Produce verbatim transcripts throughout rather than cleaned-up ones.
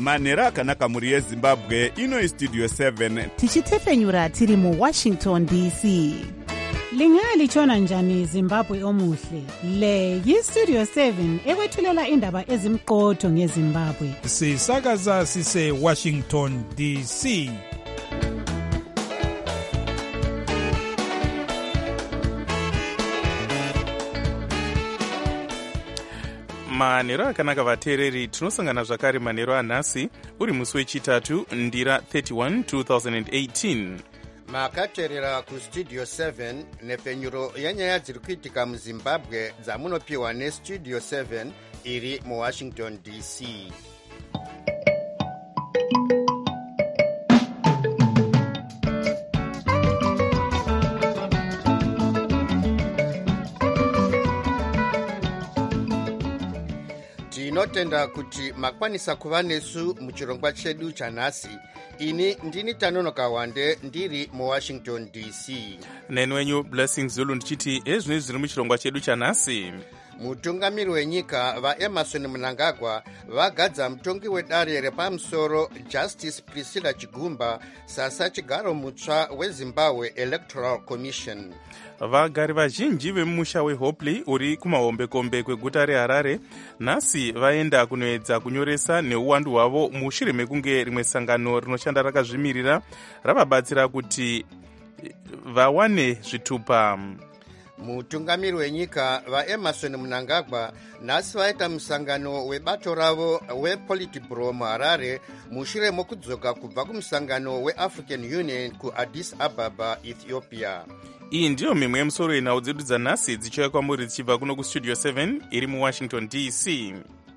manhero akanaka mhuri yezimbabwe. Ino istudio seven tichitefenyura tiri muwashington D C. Lingalitshona njani Zimbabwe omuhle? Le yistudio seven ekwethulela indaba ezimqotho ngeZimbabwe. Sisakaza sise Washington D C. manhero akanaka vateereri, tinosangana zvakare manhero anhasi uri musi wechitatu ndira thirty-one two thousand eighteen. makateerera kustudio seven nepfenyuro yenyaya dziri kuitika muzimbabwe dzamunopiwa nestudio seven iri muwashington D C. tinotenda kuti makwanisa kuva nesu muchirongwa chedu chanhasi. Ini ndini Tanonoka Wande ndiri muwashington D C. neni wenyu Blessing Zulu ndichiti ezvinezvi zviri muchirongwa chedu chanhasi. mutungamiri wenyika vaEmerson Mnangagwa vagadza mutongi wedare repamusoro Justice Priscilla Chigumba sasa chigaro mutsva weZimbabwe Electoral Commission. vagari vazhinji vemumusha weHopley uri kumahombekombe kweguta reHarare nhasi vaenda kunoedza kunyoresa neuwandu hwavo mushure mekunge rimwe sangano rinoshanda rakazvimirira ravabatsira kuti vawane zvitupa. mutungamiri wenyika vaEmerson Mnangagwa nhasi vaita musangano webato ravo wePolitburo muHarare mushure mokudzoka kubva kumusangano weAfrican Union kuAddis Ababa, Ethiopia. iyi ndiyo mimwe yemusoro yenhau dzedu dzanhasi dzichiuya kwamuri dzichibva kuno kustudio seven iri muwashington D C.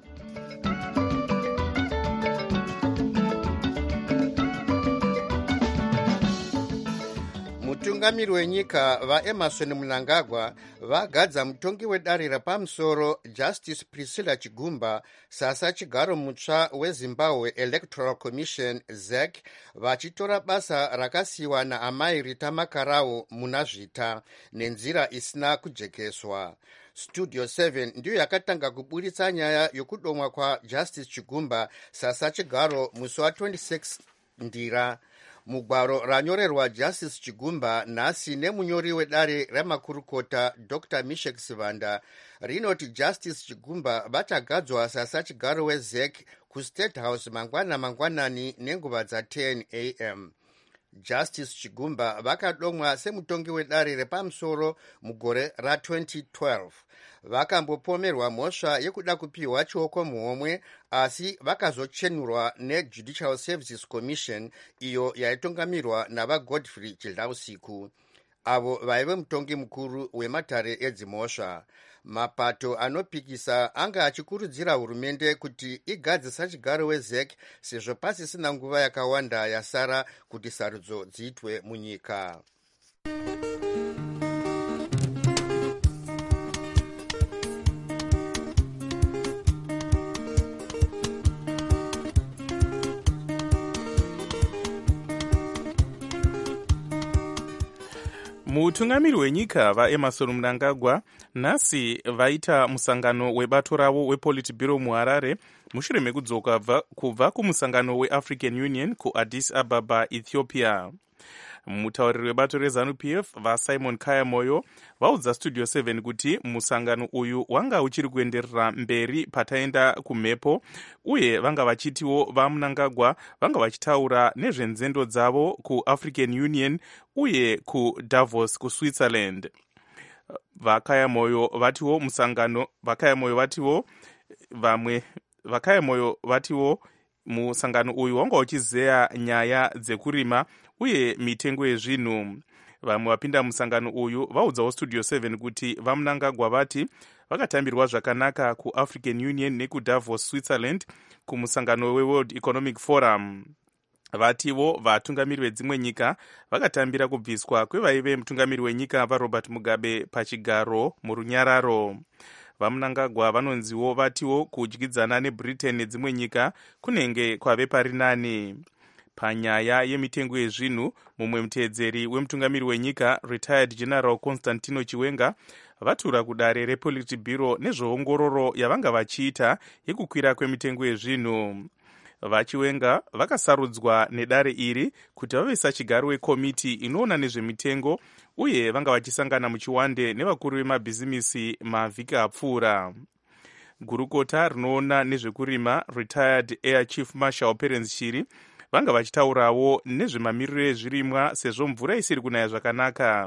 mutungamiri wenyika vaEmerson Mnangagwa vagadza mutongi wedare repamusoro Justice Priscilla Chigumba sasa chigaro mutsva weZimbabwe Electoral Commission Z E C, vachitora basa rakasiyiwa naamai Rita Makarau muna zvita nenzira isina kujekeswa. Studio seven ndiyo yakatanga kuburitsa nyaya yokudomwa kwa Justice Chigumba sasa chigaro musi wa twenty-six ndira. mugwaro ranyorerwa Justice Chigumba nhasi nemunyori wedare remakurukota Doctor Mishek Sivanda rinoti Justice Chigumba vachagadzwa sasa chigaro weZ E C kuState House mangwana mangwanani nenguva dza ten A M. Justice Chigumba vakadomwa semutongi wedare repamusoro mugore ra twenty twelve. vakambopomerwa mhosva yekuda kupiwa chioko muhomwe asi vakazochenurwa neJudicial Services Commission iyo yaitungamirwa navaGodfrey Chidlausiku. avo vaive mutongi mukuru wematare edzimhosva. mapato anopikisa anga achikurudzira hurumende kuti igadzisa chigaro weZ E C sezvo pasisina nguva yakawanda yasara kuti sarudzo dziitwe munyika. mutungamiri wenyika vaEmerson Mnangagwa nhasi vaita musangano webato ravo wePolitburo muHarare mushure mekudzoka kubva kumusangano weAfrican Union kuAddis Ababa, Ethiopia. mutauriri webato reZANU-P F vaSimon Kayamoyo vaudza Studio seven kuti musangano uyu wanga uchiri kuenderera mberi pataenda kumhepo uye vanga vachitiwo vaMnangagwa vanga vachitaura nezvenzendo dzavo kuAfrican Union uye kuDavos kuSwitzerland. vakayamoyo vatiwo musangano vakayamoyo vatiwo vamwe vakayamoyo vatiwo musangano uyu wanga uchizeya nyaya dzekurima uye mitengo yezvinhu. vamwe vapinda musangano uyu vaudzawo Studio seven kuti vaMnangagwa vati vakatambirwa zvakanaka kuAfrican Union nekuDavos Switzerland kumusangano weWorld Economic Forum. vativo vatungamiri vedzimwe nyika vakatambira kubviswa kwevaive mutungamiri wenyika vaRobert Mugabe pachigaro murunyararo. vaMnangagwa vanonziwo vatiwo kudyidzana neBritain nedzimwe nyika kunenge kwave pari nani. panyaya yemitengo yezvinhu mumwe muteedzeri wemutungamiri wenyika retired General Constantino Chiwenga vatura kudare rePolitburo nezveongororo yavanga vachiita yekukwira kwemitengo yezvinhu. vachiwenga vakasarudzwa nedare iri kuti vave sachigaro wekomiti inoona nezvemitengo uye vanga vachisangana muchiwande nevakuru vemabhizimisi mavhiki apfuura. Gurukota rinoona nezvekurima retired air chief marshal Perence Shiri vanga vachitaurawo nezvemamiriro ezvirimwa sezvo mvura isiri kunaya zvakanaka.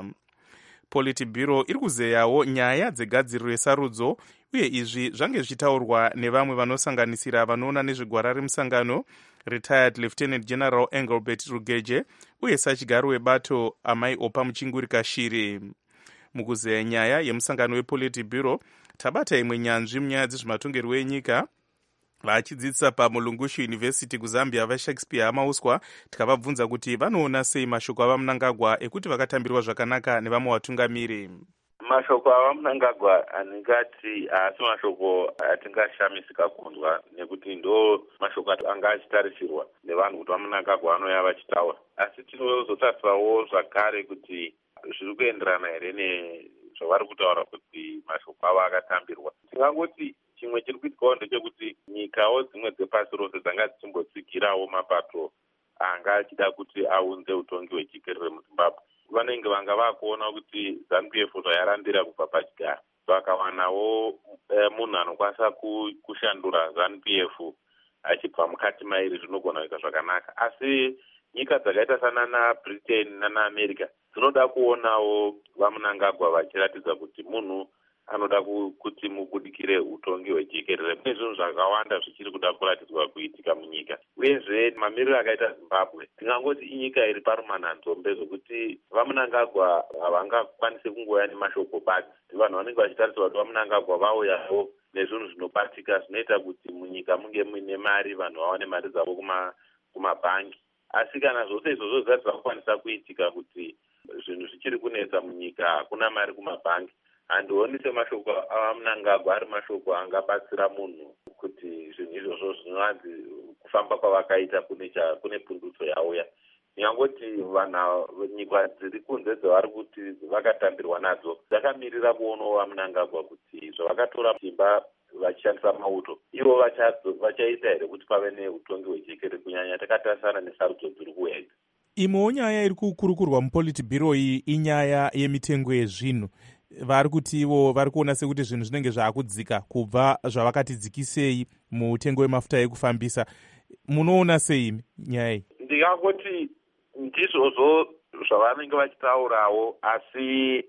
Politburo iri kuzeyawo nyaya dzegadziriro yesarudzo uye izvi zvange zvichitaurwa nevamwe vanosanganisira vanoona nezvegwara remusangano retired lieutenant general Engelbert Rugeje uye sachigaro webato amai Opa Muchingurika Shiri. Mukuzeya nyaya yemusangano wePolitburo tabata imwe nyanzvi munyaya dzezvematongerwo enyika vachidzidzisa paMulungushu University kuZambia vaShakespeare Amauswa tikavabvunza kuti vanoona sei mashoko avaMnangagwa ekuti vakatambirwa zvakanaka nevamwe vatungamiri. Mashoko avaMnangagwa aningati asi mashoko atingashamisika kunzwa nekuti ndo mashoko anga achitarisirwa nevanhu kuti vaMnangagwa vanoya vachitaura, asi tinozotarisawo zvakare kuti zviri kuenderana here nezvavari kutaura kuti mashoko avo akatambirwa. Tingangoti chimwe chiri kuitikawo ndechekuti nyikawo dzimwe dzepasi rose dzanga dzichimbotsigirawo mapato anga achida kuti aunze utongi hwechikerere muZimbabwe. Vanenge vanga vakuona kuti ZANU P F zvayarambira kubva pachigaro, vakawanawo e, munhu anokwanisa kushandura ZANU P F achibva mukati mairi, zvinogona kuita zvakanaka. Asi nyika dzakaita sana Britain nana America dzinoda kuonawo vaMnangagwa vachiratidza kuti munhu anoda kuti mubudikire utongi hwechikerere. Mune zvinhu zvakawanda zvichiri kuda kuratidzwa kuitika munyika, uyezve mamiriro akaita Zimbabwe tingangoti inyika iri parumanhanzombe zvokuti vaMnangagwa havangakwanisi kungoya nemashoko basi. Vanhu vanenge vachitarisirwa kuti vaMnangagwa vauyawo nezvinhu zvinobatika zvinoita kuti munyika munge muine mari, vanhu vawane mari dzavo kuma kumabhangi. Asi kana zvose izvozvo zvisati zvakukwanisa kuitika kuti zvinhu zvichiri kunetsa munyika, hakuna mari kumabhangi, handioni semashoko avaMnangagwa ari mashoko angabatsira munhu kuti zvinhu izvozvo zvinovanzi kufamba kwavakaita kune kune pundutso yauya. Nyangoti vanhu nyika dziri kunze dzavari kuti vakatambirwa nadzo dzakamirira kuonawo vaMnangagwa kuti zvavakatora simba vachishandisa mauto ivo vachaita here kuti pave neutongi hwechikerere, kunyanya takatarisana nesarudzo dziri kuuya idzi. Imwewo nyaya iri kukurukurwa muPolitburo iyi inyaya yemitengo yezvinhu. Vari kuti ivo vari kuona sekuti zvinhu zvinenge zvaakudzika kubva zvavakati dzikisei mutengo wemafuta ekufambisa. Munoona sei nyaya iyi? Ndingangoti ndizvozvo zvavanenge vachitaurawo, asi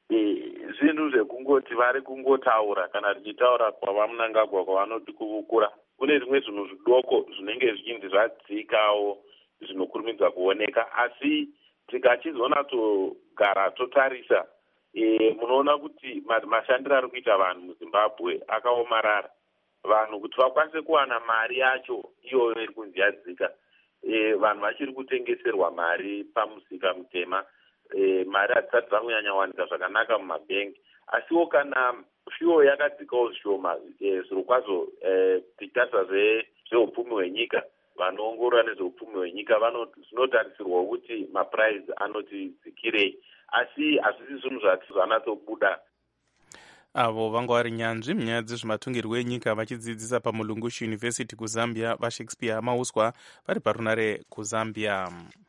zvinhu zvekungoti vari kungotaura kana tichitaura kwavaMnangagwa kwavanoti kuvukura. Kune zvimwe zvinhu zvidoko zvinenge zvichinzi zvadzikawo zvinokurumidza kuoneka, asi tikachizonatsogara totarisa E, munoona kuti mashandiro ari kuita vanhu muZimbabwe akaomarara. Vanhu kuti vakwanise kuwana mari yacho iyo iri kunzi yadzika, e, vanhu vachiri kutengeserwa mari pamusika mutema, e, mari hadzisati dzangunyanya wanika zvakanaka mumabhengi. Asiwo kana fiyo yakadzikawo zvishoma, e, zviro kwazvo e, tichitarisa zveupfumi hwenyika, vanoongorora nezveupfumi hwenyika zvinotarisirwa kuti mapuraizi anoti dzikirei, asi hazvisi zvinhu zvanatsobuda. Avo vanga vari nyanzvi munyaya dzezvematongerwo enyika vachidzidzisa paMulungushu University kuZambia vaShakespeare Amauswa vari parunare kuZambia.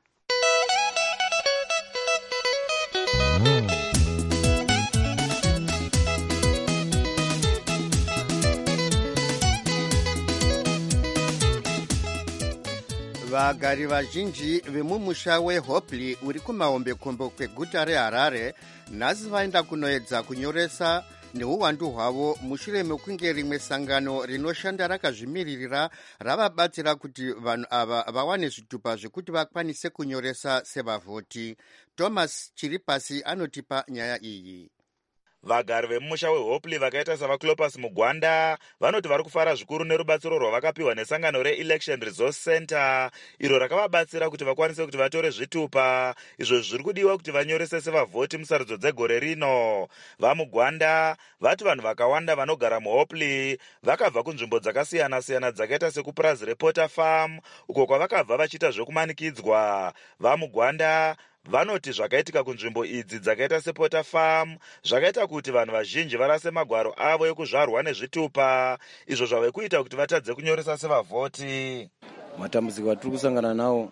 Vagari vazhinji vemumusha weHopley uri kumahombekombe kweguta reHarare nhasi vaenda kunoedza kunyoresa neuwandu hwavo mushure mekunge rimwe sangano rinoshanda rakazvimiririra ravabatsira kuti vanhu ava vawane zvitupa zvekuti vakwanise kunyoresa sevavhoti. Thomas Chiripasi anotipa nyaya iyi. Vagari vemumusha weHopley vakaita savaClopas Mugwanda vanoti vari kufara zvikuru nerubatsiro rwavakapiwa nesangano reElection Resource Center iro rakavabatsira kuti vakwanise kuti vatore zvitupa izvo zviri kudiwa kuti vanyorese sevavhoti musarudzo dzegore rino. VaMugwanda vati vanhu vakawanda vanogara muHopley vakabva kunzvimbo dzakasiyana siyana dzakaita sekupurazi rePorter Farm uko kwavakabva vachiita zvekumanikidzwa. VaMugwanda vanoti zvakaitika kunzvimbo idzi dzakaita sePorter Farm zvakaita kuti vanhu vazhinji varase magwaro avo ekuzvarwa nezvitupa izvo zvave kuita kuti vatadze kunyoresa sevavhoti. matambudziko atiri kusangana nawo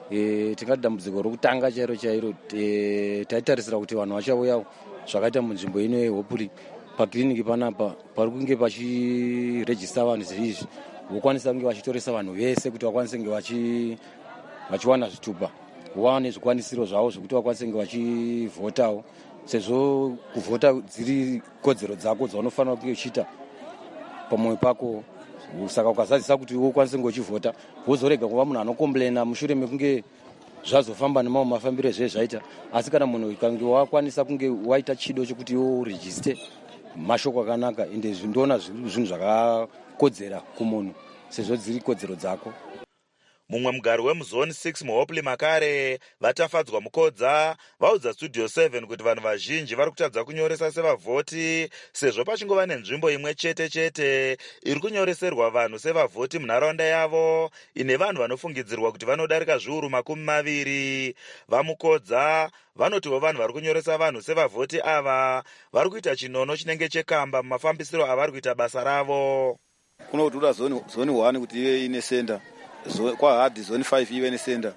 e, tingati dambudziko rokutanga chairo chairo e, taitarisira kuti vanhu vachauyawo zvakaita munzvimbo ino yehopuri pakiriniki panapa pari kunge pachirejista vanhu zviizvi vokwanisa kunge vachitoresa vanhu vese kuti vakwanise kunge vachi vachiwana zvitupa vawane zvikwanisiro zvavo zvokuti vakwanise kunge vachivhotawo sezvo kuvhota dziri kodzero dzako dzaunofanira kunge uchiita pamwoyo pako. Saka ukazadzisa kuti ukwanise kunge uchivhota wozorega kuva munhu anokomblena mushure mekunge zvazofamba nemamwe mafambiro ezvezvaita. Asi kana munhu ukange wakwanisa kunge waita chido chokuti urejiste mashoko akanaka ende zvindoona zvinhu zvakakodzera kumunhu sezvo dziri kodzero dzako. Mumwe mugari wemuzone six muhopley makare vatafadzwa mukodza vaudza studio seven kuti vanhu vazhinji vari kutadza kunyoresa sevavhoti sezvo pachingova nenzvimbo imwe chete chete iri kunyoreserwa vanhu sevavhoti munharaunda yavo ine vanhu vanofungidzirwa kuti vanodarika zviuru makumi maviri. Vamukodza vanotiwo vanhu vari kunyoresa vanhu sevavhoti ava vari kuita chinono chinenge chekamba mumafambisiro avari kuita basa ravo. Kunotura zone zone one kuti ive ine senda kwa hadi zone five ive nesenda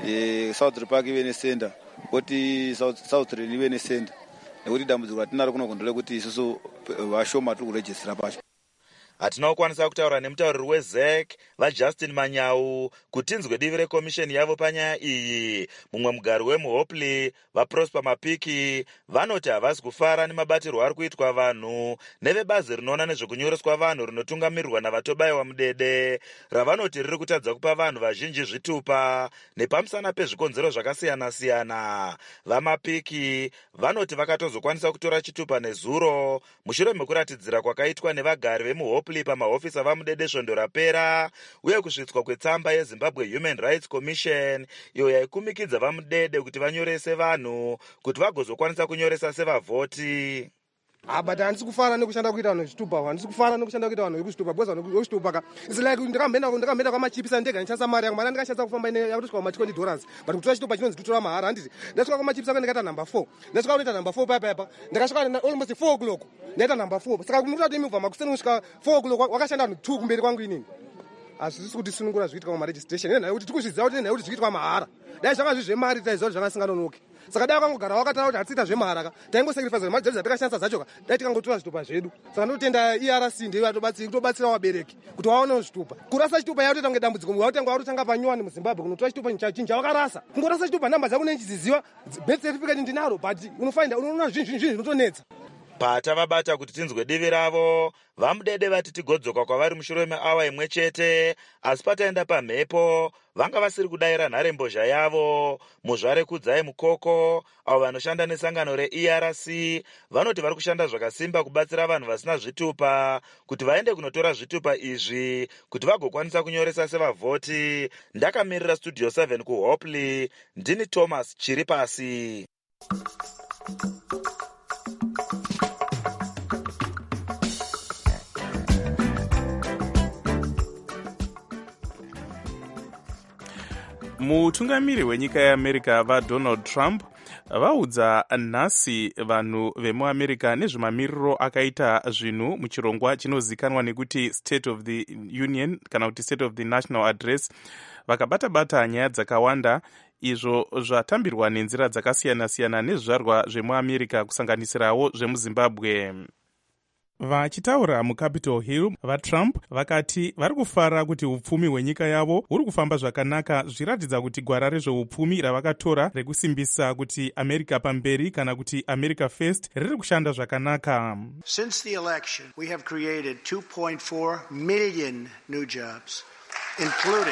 e South Park ive nesenda kuti South South Rain ive nesenda nekuti dambudziko ratinaro kunogondole kuti isusu vashoma tiri kuregistra pacho. Hatina kukwanisa kutaura nemutauriri weZ E C vaJustin Manyau kuti tinzwe divi rekomisheni yavo panyaya iyi. Mumwe mugari wemuhopley vaProsper Mapiki vanoti havasi kufara nemabatirwo ari kuitwa vanhu nevebazi rinoona nezvekunyoreswa vanhu rinotungamirirwa navatobayiwa mudede ravanoti riri kutadza kupa vanhu vazhinji zvitupa nepamusana pezvikonzero zvakasiyana-siyana. VaMapiki vanoti vakatozokwanisa kutora chitupa nezuro mushure mekuratidzira kwakaitwa nevagari vemuhopley pamahofisi avamudede svondo rapera uye kusvitswa kwetsamba yeZimbabwe Human Rights Commission iyo yaikumikidza vamudede kuti vanyorese vanhu kuti vagozokwanisa kunyoresa sevavhoti. Ah, but handisi kufara nekushanda kuita vanhu zvitupa, handisi kufara nekushanda kuita vanhu zvitupa, because vanhu zvitupa ka it's like ndikamhenda ndikamhenda kwamachipisa ndega ndichansa mari yangu mara ndikashandisa kufamba ine yakutosvika kuma dollars but kutora chitupa chinonzi kutora mahara handiti ndasvika kwamachipisa ndikaita number four ndasvika kuita number four papa papa ndikasvika almost four o'clock ndaita number four saka munoita kuti imibva makuseni kusvika four o'clock wakashanda vanhu two kumberi kwangu inini. Hazvisi kuti sunungura zviitwa kuma registration ngenhaya yekuti tikuzviziva kuti ngenhaya yekuti zviitwa mahara dai zvanga zviri zvemari taiziva kuti zvanga singanonoki saka dai wakangogara wakataura kuti hatisiita zvemahara ka taingosacrifice mari dzedu dzatakashandisa zvacho ka dai tikangotora zvitupa zvedu. Saka ndotenda E R C ndiyo atobatsira vabereki kuti vaonewo zvitupa. Kurasa chitupa yaitoita kunge dambudziko wautanga warutanga panyuwani muZimbabwe kunotora chitupa chinja wakarasa kungorasa chitupa namba dzako nechiziziva birth certificate ndinaro but unofainda unoona zvinhu zvinhu zvinotonetsa. Pata vabata kuti tinzwe divi ravo vamudede vati tigodzoka kwavari mushure meawa imwe chete asi pataenda pamhepo vanga vasiri kudayira nharembozha yavo. Muzvare Kudzai Mukoko avo vanoshanda nesangano reE R C vanoti vari kushanda zvakasimba kubatsira vanhu vasina zvitupa kuti vaende kunotora zvitupa izvi kuti vagokwanisa kunyoresa sevavhoti. Ndakamirira studio seven kuhopley ndini Thomas Chiripasi. Mutungamiri wenyika yeAmerica vaDonald Trump vaudza nhasi vanhu vemuamerica nezvemamiriro akaita zvinhu muchirongwa chinozikanwa nekuti State of the Union kana kuti State of the National Address. Vakabata-bata nyaya dzakawanda izvo zvatambirwa nenzira dzakasiyana-siyana nezvizvarwa zvemuamerica kusanganisirawo zvemuZimbabwe. Vachitaura muCapitol Hill, vaTrump vakati vari kufara kuti upfumi hwenyika yavo huri kufamba zvakanaka, zvichiratidza kuti gwara rezveupfumi ravakatora rekusimbisa kuti America pamberi kana kuti America First riri kushanda zvakanaka. Since the election, we have created two point four million new jobs, including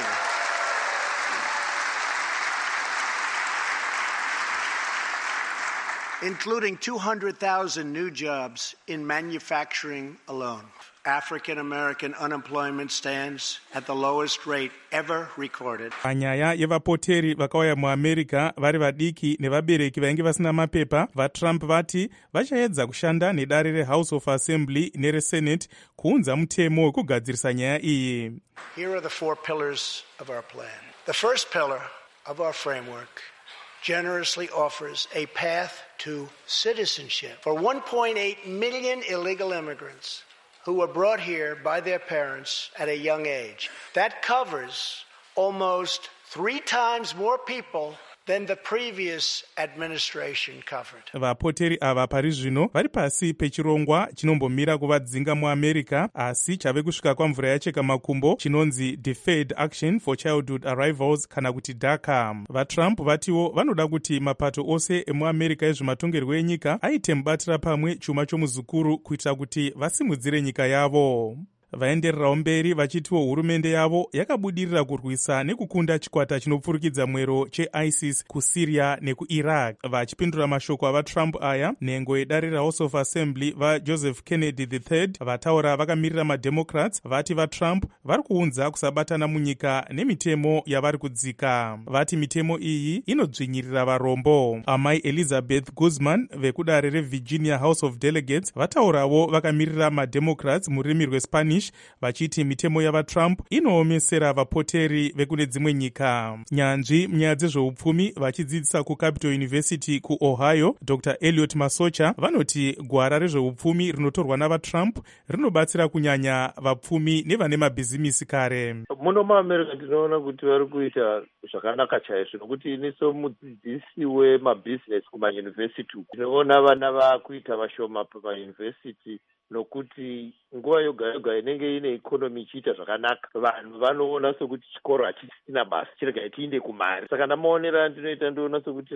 including two hundred thousand new jobs in manufacturing alone. African American unemployment stands at the lowest rate ever recorded. Panyaya yevapoteri vakauya muAmerica vari vadiki nevabereki vainge vasina mapepa, vaTrump vati vachaedza kushanda nedare reHouse of Assembly nereSenate kuunza mutemo wekugadzirisa nyaya iyi. Here are the four pillars of our plan. The first pillar of our framework generously offers a path to citizenship for one point eight million illegal immigrants who were brought here by their parents at a young age. That covers almost three times more people than the previous administration covered. Vapoteri ava pari zvino vari pasi pechirongwa chinombomira kuvadzinga muamerica, asi chave kusvika kwamvura yacheka makumbo chinonzi Deferred Action for Childhood Arrivals kana kuti DACA. VaTrump vatiwo vanoda kuti mapato ose emuamerica ezvematongerwo enyika aite mubatira pamwe chuma chomuzukuru kuitira kuti vasimudzire nyika yavo. Vaendererawo mberi vachitiwo hurumende yavo yakabudirira kurwisa nekukunda chikwata chinopfurikidza mwero cheISIS kuSyria nekuIraq. Vachipindura mashoko avaTrump aya, nhengo yedare raHouse of Assembly vaJoseph Kennedy the third vataura vakamirira maDemocrats vati vaTrump vari kuunza kusabatana munyika nemitemo yavari kudzika. Vati mitemo iyi inodzvinyirira varombo. Amai Elizabeth Guzman vekudare reVirginia House of Delegates vataurawo vakamirira maDemocrats mururimi rweSpanish vachiti mitemo yavaTrump inoomesera vapoteri vekune dzimwe nyika. Nyanzvi munyaya dzezveupfumi vachidzidzisa kuCapital University kuOhio, Doctor Elliot Masocha vanoti gwara rezveupfumi rinotorwa navaTrump rinobatsira kunyanya vapfumi nevane mabhizimisi kare. Muno muAmerica tinoona kuti vari kuita zvakanaka chaizvo nokuti ini somudzidzisi wemabhizinesi kumayunivhesiti tinoona vana vakuita vashoma pamayunivhesiti nokuti nguva yoga yoga inenge ine ikonomi ichiita zvakanaka vanhu vanoona sokuti chikoro hachisina basa chirega tiinde kumari. Saka namaonera ndinoita ndoona sokuti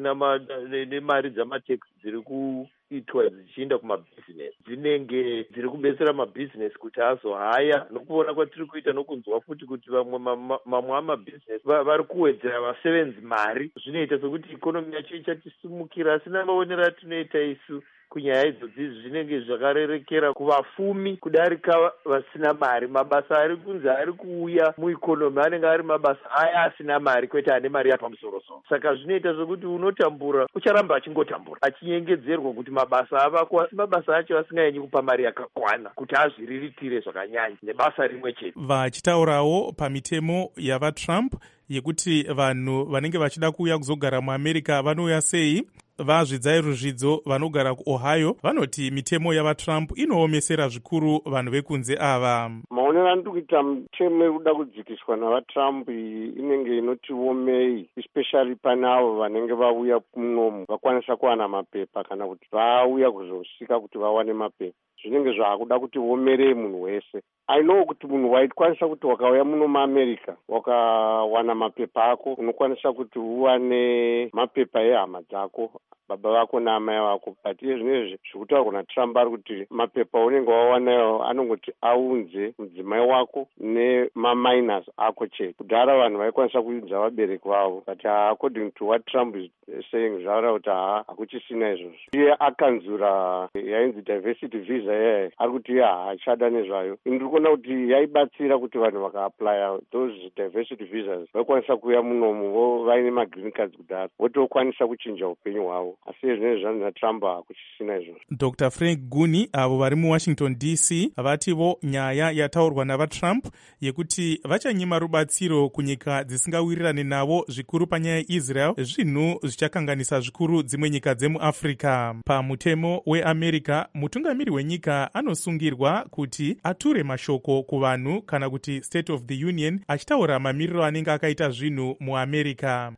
nemari dzamateksi dziri kuitwa dzichienda kumabhizinesi dzinenge dziri kubetsera mabhizinesi kuti azohaya. Nokuona kwatiri kuita nokunzwa futi kuti vamwe mamwe amabhizinesi vari kuwedzera vasevenzi mari, zvinoita sokuti ikonomi yacho ichatisumukira. Asi namaonera atinoita isu kunyaya idzodzi zvinenge zvakarerekera kuvafumi kudarika vasina mari. Mabasa ari kunzi ari kuuya muikonomi anenge ari mabasa aya asina mari kwete ane mari yapamusoro-soro. Saka zvinoita zvokuti unotambura ucharamba achingotambura achinyengedzerwa kuti mabasa avako, asi mabasa acho asingaenyi kupa mari yakakwana kuti azviriritire zvakanyanya nebasa rimwe chete. Vachitaurawo pamitemo yavaTrump yekuti vanhu vanenge vachida kuuya kuzogara muAmerica vanouya sei, vazvidzai ruzvidzo vanogara kuOhio vanoti mitemo yavaTrump inoomesera zvikuru vanhu vekunze ava. Maonero andiri kuita mitemo irikuda kudzikiswa navaTrump inenge inoti omei, especially pane avo vanenge vauya munomu vakwanisa kuwana mapepa kana kuti vauya kuzosvika kuti vawane mapepa. Zvinenge zvaakuda kuti vomerei munhu wese. I know kuti munhu waikwanisa kuti wakauya muno muAmerica wakawana mapepa ako unokwanisa kuti uwane mapepa ehama dzako, baba vako naamai vako. But iye zvinezvi zvikutaurwa naTrump ari kuti mapepa unenge wawanayo anongoti aunze mudzimai wako nemaminors ako chete. Kudhara vanhu vaikwanisa kuudza vabereki vavo, but according to what Trump is saying zvaura kuti haa hakuchisina izvozvo. Iye akanzura yainzi diversity visa yaye ari kuti iye haachada nezvayo. Ndiri kuona kuti yaibatsira kuti vanhu vakaaplya those diversity visas vaikwanisa kuuya munomu vaine magreen cards kudhara votokwanisa kuchinja upenyu hwavo. Asi zvinezvi zvanzi naTrump hakuchisina izvozvo. Doctor Frank Guni avo vari muWashington D C vativo nyaya yataurwa navaTrump yekuti vachanyima rubatsiro kunyika dzisingawirirani navo zvikuru panyaya yeIsrael zvinhu zvichakanganisa zvikuru dzimwe nyika dzemuAfrica. Pamutemo weAmerica mutungamiri wenyika anosungirwa kuti ature mashoko kuvanhu kana kuti State of the Union achitaura mamiriro anenge akaita zvinhu muAmerica.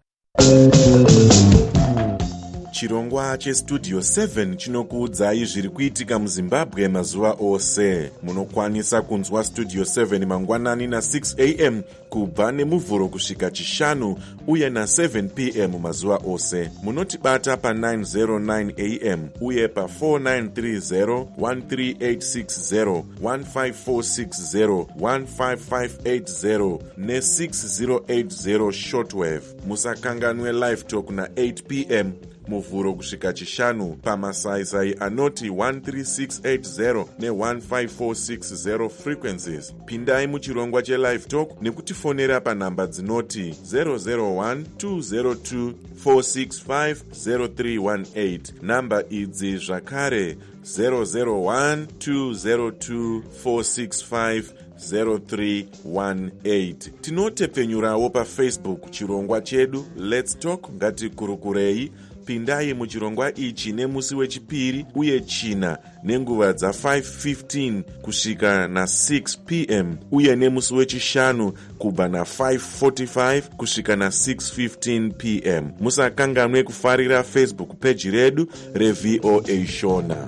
Chirongwa cheStudio seven chinokuudzai zviri kuitika muZimbabwe mazuva ose. Munokwanisa kunzwa Studio seven mangwanani na six a m kubva nemuvhuro kusvika chishanu uye na seven p m mazuva ose. Munotibata pa nine oh nine a m uye pa four nine three zero, one three eight six zero, one five four six zero, one five five eight zero ne six zero eight zero shortwave. Musakanganwe live talk na eight p m muvhuro kusvika chishanu pamasaisai anoti one three six eight zero ne one five four six zero frequencies. Pindai muchirongwa chelive talk nekutifonera panhamba dzinoti zero zero one two zero two four six five zero three one eight. Namba idzi zvakare zero zero one two zero two four six five zero three one eight. Tinotepfenyurawo paFacebook chirongwa chedu Let's Talk Ngatikurukurei. pindai muchirongwa ichi nemusi wechipiri uye china nenguva dza five fifteen kusvika na six p m uye nemusi wechishanu kubva na five forty-five kusvika na six fifteen p m musakanganwe kufarira Facebook page redu reV O A Shona.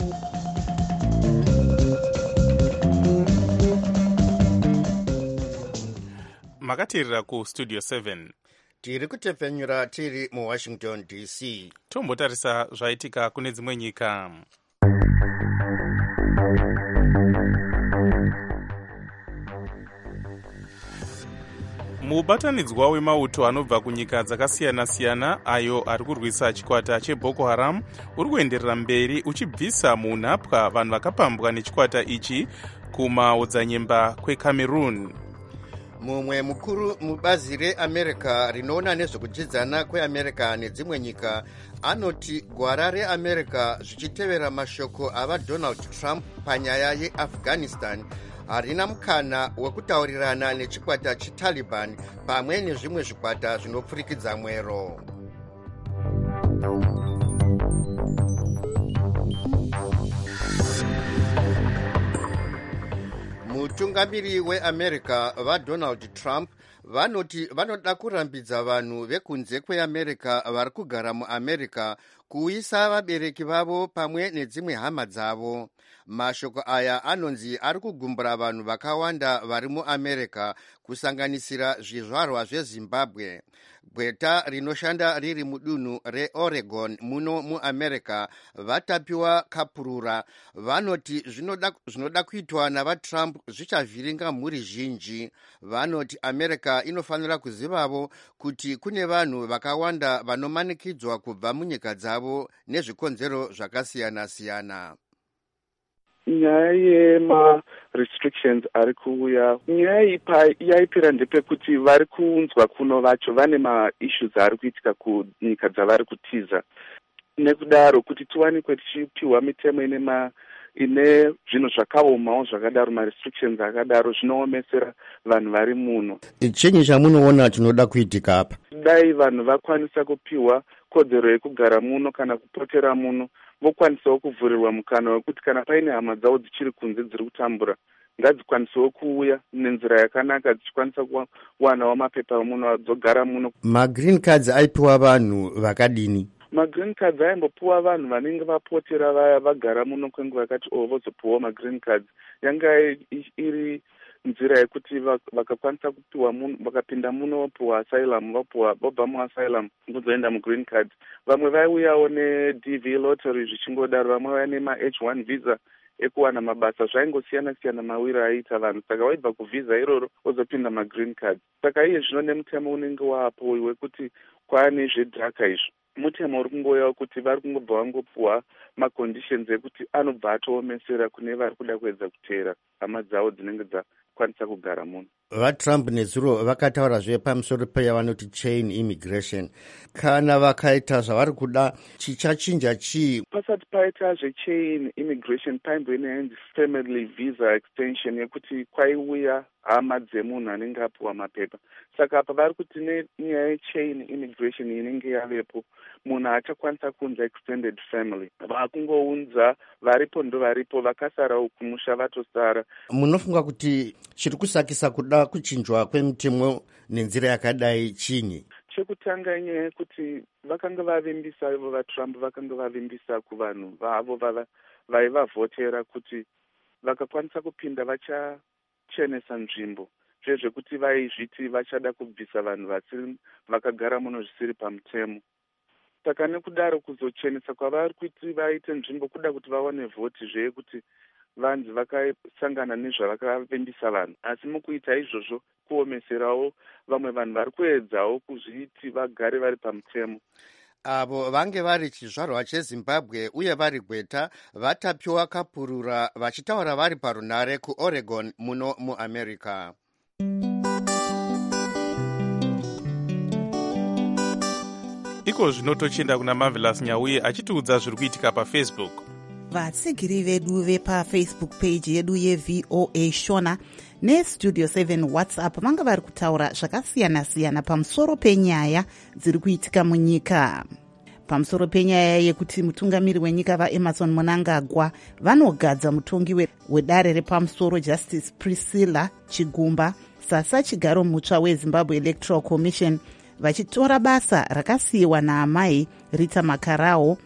makatirira kustudio seven tiri kutepfenyura tiri muwashington D C. tombotarisa zvaitika kune dzimwe nyika. mubatanidzwa wemauto anobva kunyika dzakasiyana-siyana ayo ari kurwisa chikwata cheboko haram uri kuenderera mberi uchibvisa munhapwa vanhu vakapambwa nechikwata ichi kumaodzanyemba kwecameroon. mumwe mukuru mubazi reamerica rinoona nezvekudyidzana kweamerica nedzimwe nyika anoti gwara reamerica zvichitevera mashoko avadonald trump panyaya yeafghanistan harina mukana wekutaurirana nechikwata chetaliban pamwe nezvimwe zvikwata zvinopfurikidza mwero. mutungamiri weamerica vadonald trump vanoti vanoda kurambidza vanhu vekunze kweamerica vari kugara muamerica kuuyisa vabereki vavo pamwe nedzimwe hama dzavo. mashoko aya anonzi ari kugumbura vanhu vakawanda vari muamerica kusanganisira zvizvarwa zvezimbabwe. gweta rinoshanda riri mudunhu reoregon muno muamerica vatapiwa kapurura vanoti zvinoda, zvinoda kuitwa navatrump zvichavhiringa mhuri zhinji. vanoti america inofanira kuzivavo kuti kune vanhu vakawanda vanomanikidzwa kubva munyika dzavo nezvikonzero zvakasiyana-siyana. nyaya yema-restrictions ari kuuya, nyaya ipa yaipira ndepekuti vari kuunzwa kuno vacho vane ma-issues ari kuitika kunyika dzavari kutiza. nekudaro kuti tiwanikwe tichipiwa mitemo ine ma ine zvinhu zvakaomawo zvakadaro, ma-restrictions akadaro zvinoomesera vanhu vari muno. chinyi chamunoona chinoda kuitika apa? dai vanhu vakwanisa kupiwa kodzero yekugara muno kana kupotera muno, vokwanisawo kuvhurirwa mukana wekuti kana paine hama dzavo dzichiri kunze dziri kutambura ngadzikwanisawo kuuya nenzira yakanaka dzichikwanisa kuwanawo mapepa muno dzogara muno. magreen cards aipiwa vanhu vakadini? magreen cards aimbopiwa vanhu vanenge vapotera vaya vagara muno kwenguva yakati o vozopiwawo magreen cards. yanga iri nzira yekuti vakakwanisa kupiwa muno, vakapinda muno vopiwa asylum, vopiwa vobva muasylum vozoenda mugreen card. vamwe vaiuyawo ne-D V lottery zvichingodaro, vamwe vaiva nema-H one visa ekuwana mabasa. zvaingosiyana-siyana mawiri aiita vanhu, saka waibva kuvhisa iroro wozopinda magreen card. saka iye zvino nemutemo unenge wapo wekuti kwaane zvedhaka izvo, mutemo uri kungoyawo kuti vari kungobva vangopiwa maconditions ekuti anobva atoomesera kune vari kuda kuedza kuteera hama dzavo dzinenge dzakwanisa kugara muno. vatrump nezuro vakataurazve pamusoro peyavanoti chain immigration. kana vakaita zvavari kuda chichachinja chii? pasati paita zvechain immigration paimboine yanzi family visa extension yekuti kwaiuya hama dzemunhu anenge apiwa mapepa. saka apa vari kuti nenyaya yechain immigration inenge yavepo munhu achakwanisa kuunza extended family, vakungounza varipo ndo varipo, vakasarawo kumusha vatosara. munofunga kuti chiri kusakisa kuda kuchinjwa kwemitemo nenzira yakadai chinyi? chekutanga inyaya yekuti vakanga vavimbisa ivo vatrump vakanga vavimbisa kuvanhu vavo vaivavhotera kuti vakakwanisa kupinda vachachenesa nzvimbo zvezvekuti vaizviti vachada kubvisa vanhu vasiri vakagara muno zvisiri pamutemo. saka nekudaro kuzochenesa kwavari kuti vaite nzvimbo kuda kuti vaone vhoti zveyekuti vanzi vakasangana nezvavakavimbisa vanhu, asi mukuita izvozvo kuomeserawo vamwe vanhu vari kuedzawo kuzviti vagare vari pamutemo. avo vange vari chizvarwa chezimbabwe uye vari gweta vatapiwa kapurura vachitaura vari parunare kuoregon muno muamerica. iko zvino tochienda kuna Marvelous Nyauye achitiudza zviri kuitika pafacebook. vatsigiri vedu vepafacebook page yedu yeV O A Shona nestudio seven whatsapp vanga vari kutaura zvakasiyana-siyana pamusoro penyaya dziri kuitika munyika. pamusoro penyaya yekuti mutungamiri wenyika vaemerson Mnangagwa vanogadza mutongi wedare repamusoro Justice Priscilla Chigumba sasa chigaro mutsva weZimbabwe Electoral Commission, vachitora basa rakasiyiwa naamai Rita Makarao.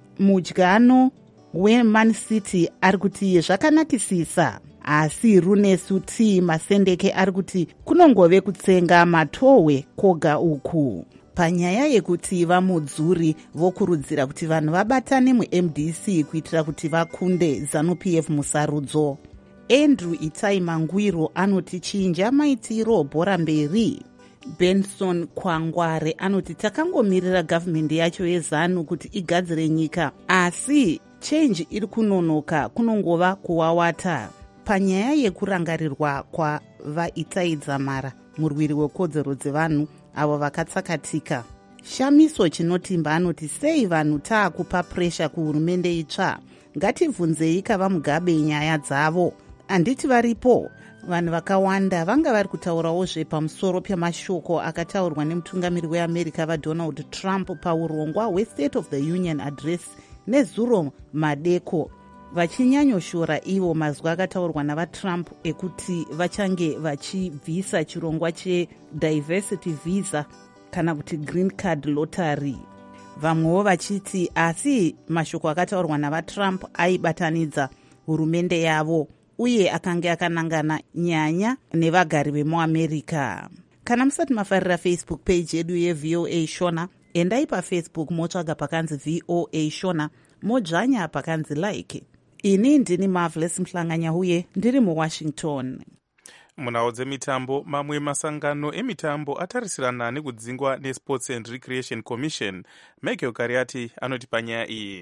Mudyano weMan City ari kuti zvakanakisisa, asi Runesu T Masendeke ari kuti kunongove kutsenga matohwe koga uku. Panyaya yekuti vamudzuri vokurudzira kuti vanhu vabatane muM D C kuitira kuti vakunde ZANU-P F musarudzo. Andrew Itai Mangwiro anoti chinja maitiro bhora mberi. Benson Kwangware anoti takangomirira gavhmendi yacho yeZANU kuti igadzire nyika, asi change iri kunonoka kunongova kuwawata. Panyaya yekurangarirwa kwavaItai Dzamara, murwiri wekodzero dzevanhu avo vakatsakatika, Shamiso Chinotimba anoti sei vanhu taakupa presha kuhurumende itsva, ngativhunzei kava Mugabe nyaya dzavo. Handiti varipo vanhu vakawanda vanga vari kutaurawo zvepamusoro pemashoko akataurwa nemutungamiri weAmerica vaDonald Trump paurongwa hweState of the Union Address nezuro madeko, vachinyanyoshora ivo mazwi akataurwa navaTrump ekuti vachange vachibvisa chirongwa chediversity visa kana kuti green card lottery. Vamwewo vachiti asi mashoko akataurwa navaTrump aibatanidza hurumende yavo uye akanga akanangana nyanya nevagari vemuamerica. Kana musati mafarira Facebook page yedu yeVOA Shona, endai paFacebook motsvaga pakanzi V O A Shona, modzvanya pakanzi like. Ini ndini Marvelous Mhlanganya huye ndiri muWashington. Munhau dzemitambo, mamwe masangano emitambo atarisirana nekudzingwa neSports and Recreation Commission. Michael Kariati anoti panyaya iyi.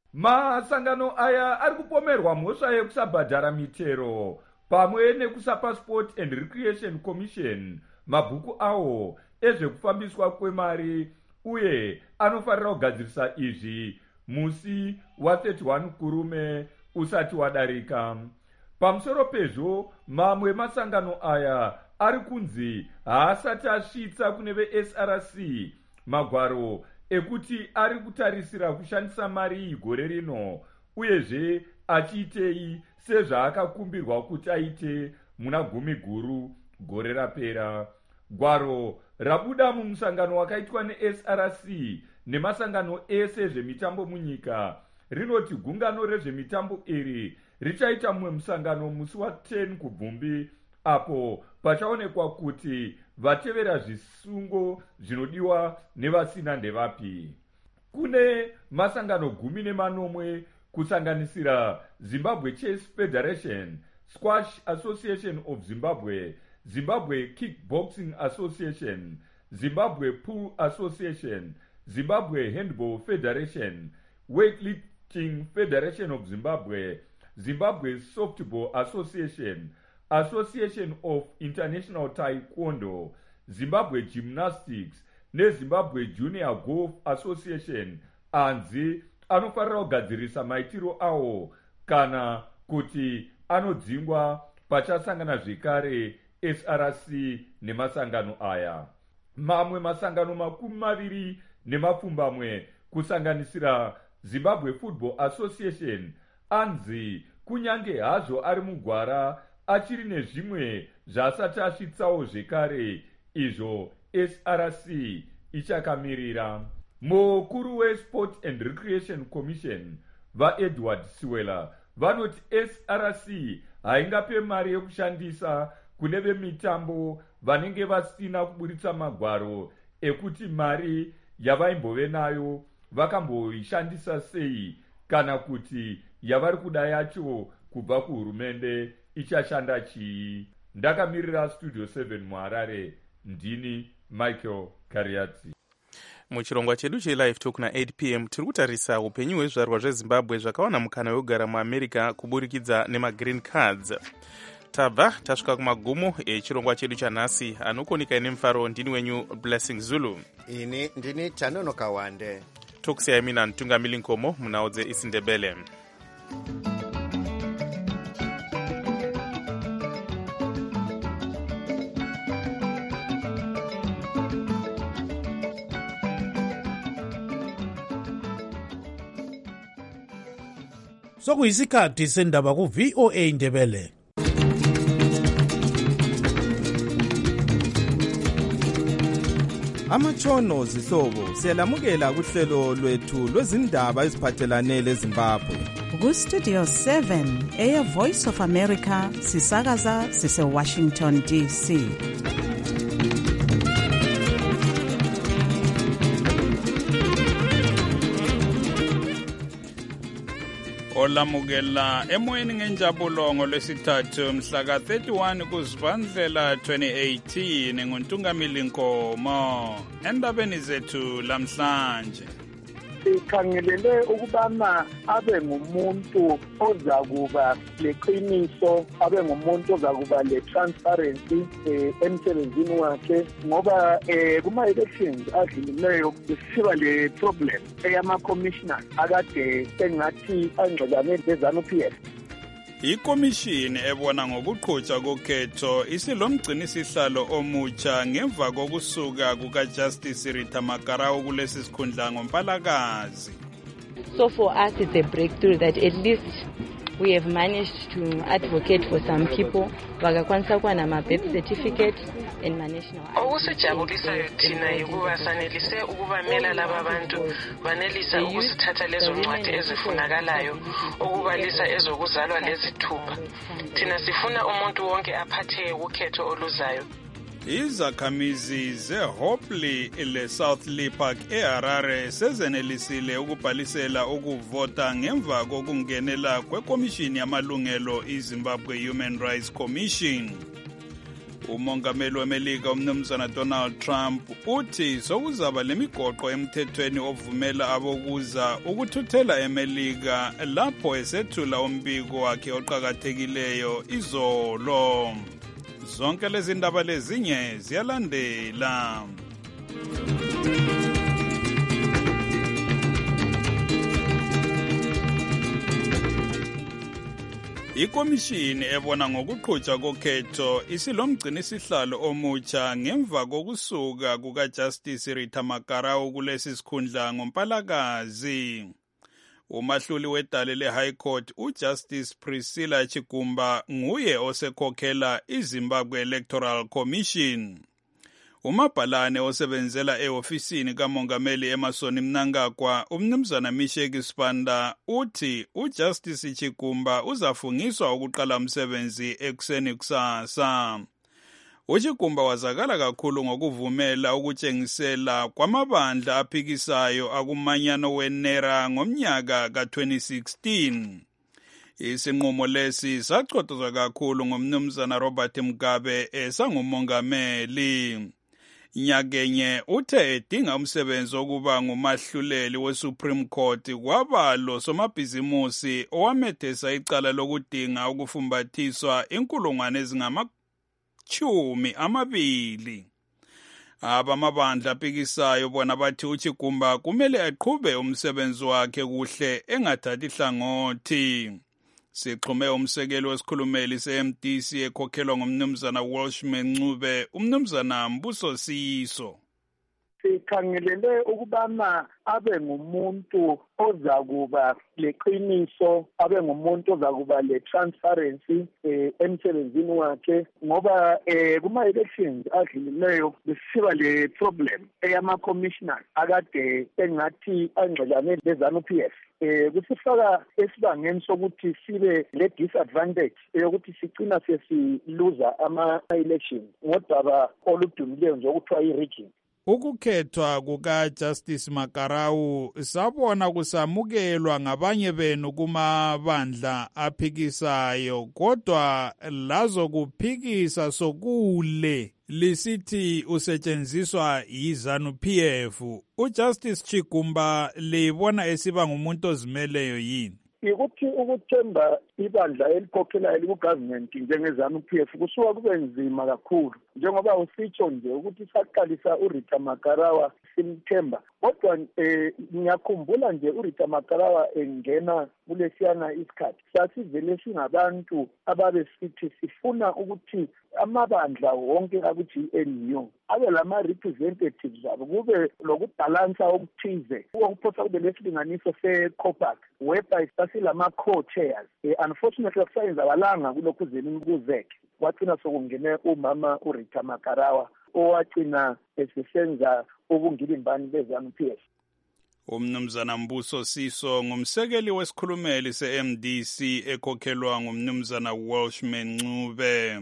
Masangano aya ari kupomerwa mhosva yekusabhadhara mitero pamwe nekusapa Sport and Recreation Commission mabhuku awo ezvekufambiswa kwemari, uye anofarira kugadzirisa izvi musi wa31 kurume usati wadarika. Pamusoro pezvo, mamwe masangano aya ari kunzi haasati asvitsa kune veS R C magwaro ekuti ari kutarisira kushandisa mari iyi gore rino, uyezve achiitei sezvaakakumbirwa kuti aite muna gumi guru gore rapera. Gwaro rabuda mumusangano wakaitwa neS R C nemasangano ese zvemitambo munyika rinoti gungano rezvemitambo iri richaita mumwe musangano musi wa10 kubvumbi, apo pachaonekwa kuti vatevera zvisungo zvinodiwa nevasina ndevapi. Kune masangano gumi nemanomwe kusanganisira Zimbabwe Chess Federation, Squash Association of Zimbabwe, Zimbabwe Kickboxing Association, Zimbabwe Pool Association, Zimbabwe Handball Federation, Weightlifting Federation of Zimbabwe, Zimbabwe Softball Association, Association of International Taekwondo, Zimbabwe Gymnastics neZimbabwe Junior Golf Association. Anzi anofarira kugadzirisa maitiro awo kana kuti anodzingwa pachasangana zvekare S R C nemasangano aya. Mamwe masangano makumi maviri nemapfumbamwe kusanganisira Zimbabwe Football Association anzi kunyange hazvo ari mugwara achiri nezvimwe zvasati asvitsawo zvekare izvo S R C ichakamirira. Mukuru weSport and Recreation Commission vaEdward Siwela vanoti S R C haingape mari yekushandisa kune vemitambo vanenge vasina kuburitsa magwaro ekuti mari yavaimbove nayo vakamboishandisa sei, kana kuti yavari kuda yacho kubva kuhurumende ichashanda chii. Ndakamirira Studio seven muHarare, ndini Michael Kariati. Muchirongwa chedu chelive talk na8 p m tiri kutarisa upenyu hwezvarwa zveZimbabwe zvakawana mukana wekugara muAmerica kuburikidza nemagreen cards. Tabva tasvika kumagumo echirongwa chedu chanhasi. Anokonika nemufaro ndini wenyu Blessing Zulu. Ini ndini Tanonoka Wande. Tokusiyai mina Ntungamili Nkomo munhau dzeIsindebele. sokuyisikhathi sendaba ku-V O A Ndebele. Amatshono zihlobo siyalamukela kuhlelo lwethu lwezindaba eziphathelane leZimbabwe. Ku-Studio seven eya Voice of America sisakaza sise Washington D C. Olamukela emoyeni ngenjabulo ngolwesithathu mhla ka thirty-one kuZibandlela twenty eighteen nguntungamili Nkomo endabeni zethu lamhlanje. Sikhangelele ukubana abe ngumuntu ozakuba leqiniso, abe ngumuntu ozakuba le transparency emsebenzini wakhe, ngoba kuma elections adlulileyo kusiba le problem eyama commissioners akade engathi angxelane leZANU-P F. Ikomishini ebona ngokuqhutshwa kokhetho isilomgcini sihlalo omutsha ngemva kokusuka kukaJustice Rita Makarau kulesi sikhundla ngoMpalakazi. So for us it's a breakthrough that at least we have managed to advocate for some people bakakwanisa kwa nama birth certificate and ma national. Okusijabulisayo thina yukuba sanelise ukubamela laba bantu banelisa ukusithatha lezo ncwadi ezifunakalayo ukubalisa ezokuzalwa lezithupha. Thina sifuna umuntu wonke aphathe ukhetho oluzayo. Izakhamizi zeHopley leSouth Lee Park eHarare sezenelisile ukubhalisela ukuvota ngemva kokungenela kwekomishini yamalungelo iZimbabwe Human Rights Commission. Umongameli weMelika umnumzana Donald Trump uthi sokuzaba lemigoqo emthethweni ovumela abokuza ukuthuthela eMelika lapho esethula umbiko wakhe oqhakathekileyo izolo. Zonke lezi ndaba lezinye ziyalandela. Ikomishini ebona ngokuqhutshwa kokhetho isilomgcini sihlalo omutsha ngemva kokusuka kukaJustice Rita Makarau kulesi sikhundla ngoMpalakazi. Umahluli wedale le-High Court uJustice Priscilla Chigumba nguye osekhokhela iZimbabwe Electoral Commission. Umabhalane osebenzela e-ofisini kamongameli Emmerson Mnangagwa umnumzana Misheki Sibanda uthi uJustice Chigumba uzafungiswa ukuqala umsebenzi ekuseni kusasa. Uchigumba wazakala kakhulu ngokuvumela ukutshengisela kwamabandla aphikisayo akumanyano weNera ngomnyaka ka twenty sixteen. Isinqumo lesi sachotozwa kakhulu ngomnumzana Robert Mugabe esangumongameli. Nyakenye uthe edinga umsebenzi wokuba ngumahluleli weSupreme Court kwabalo somabhizimusi owamethesa icala lokudinga ukufumbathiswa inkulungwane ezingama chumi amabili. Abamabandla aphikisayo bona bathi uChigumba kumele aqhube umsebenzi wakhe kuhle engathathi hlangothi. Sixhume umsekeli wesikhulumeli se-M D C ekhokhelwa ngumnumzana Welshman Ncube umnumzana Mbuso Siso. Sikhangelele ukubana abe ngumuntu ozakuba leqiniso, abe ngumuntu ozakuba le transparency emsebenzini wakhe, ngoba kuma elections adlulileyo besiba le problem eyama commissioners akade engathi angxelane leZANU-P F. Eh kusifaka esibangeni sokuthi sibe le disadvantage yokuthi sicina sesiluza ama elections ngodaba oludumileyo nje okuthiwa i-rigging. Ukukhethwa kukaJustice Makarau sabona kusamukelwa ngabanye benu kumabandla aphikisayo, kodwa lazo kuphikisa sokule lisithi usetshenziswa yiZANU-P F. uJustice Chigumba libona esiba ngumuntu ozimeleyo yini? Ukuthi ukuthemba ibandla elikhokhelayo liku-government njengeZANU-P F kusuka kube nzima kakhulu, njengoba usitsho nje ukuthi saqalisa uRita Makarawa simthemba, kodwa ngiyakhumbula nje uRita Makarawa engena kulesiyana isikhathi sasivele singabantu ababe sithi sifuna ukuthi amabandla wonke aku-G N U abe lama-representatives abo, kube lokubhalansa okuthize okuphosa kube lesilinganiso se-COPAC whereby sasilama-co-chairs. Um, unfortunately akusayenzakalanga kulokhu zenini kuzeke, kwagcina sokungene umama uRita Makarawa owagcina esesenza ubungilimbani be-ZANU P F. Umnumzana Mbuso Siso ngumsekeli wesikhulumeli se-M D C ekhokhelwa ngumnumzana Welshman Ncube.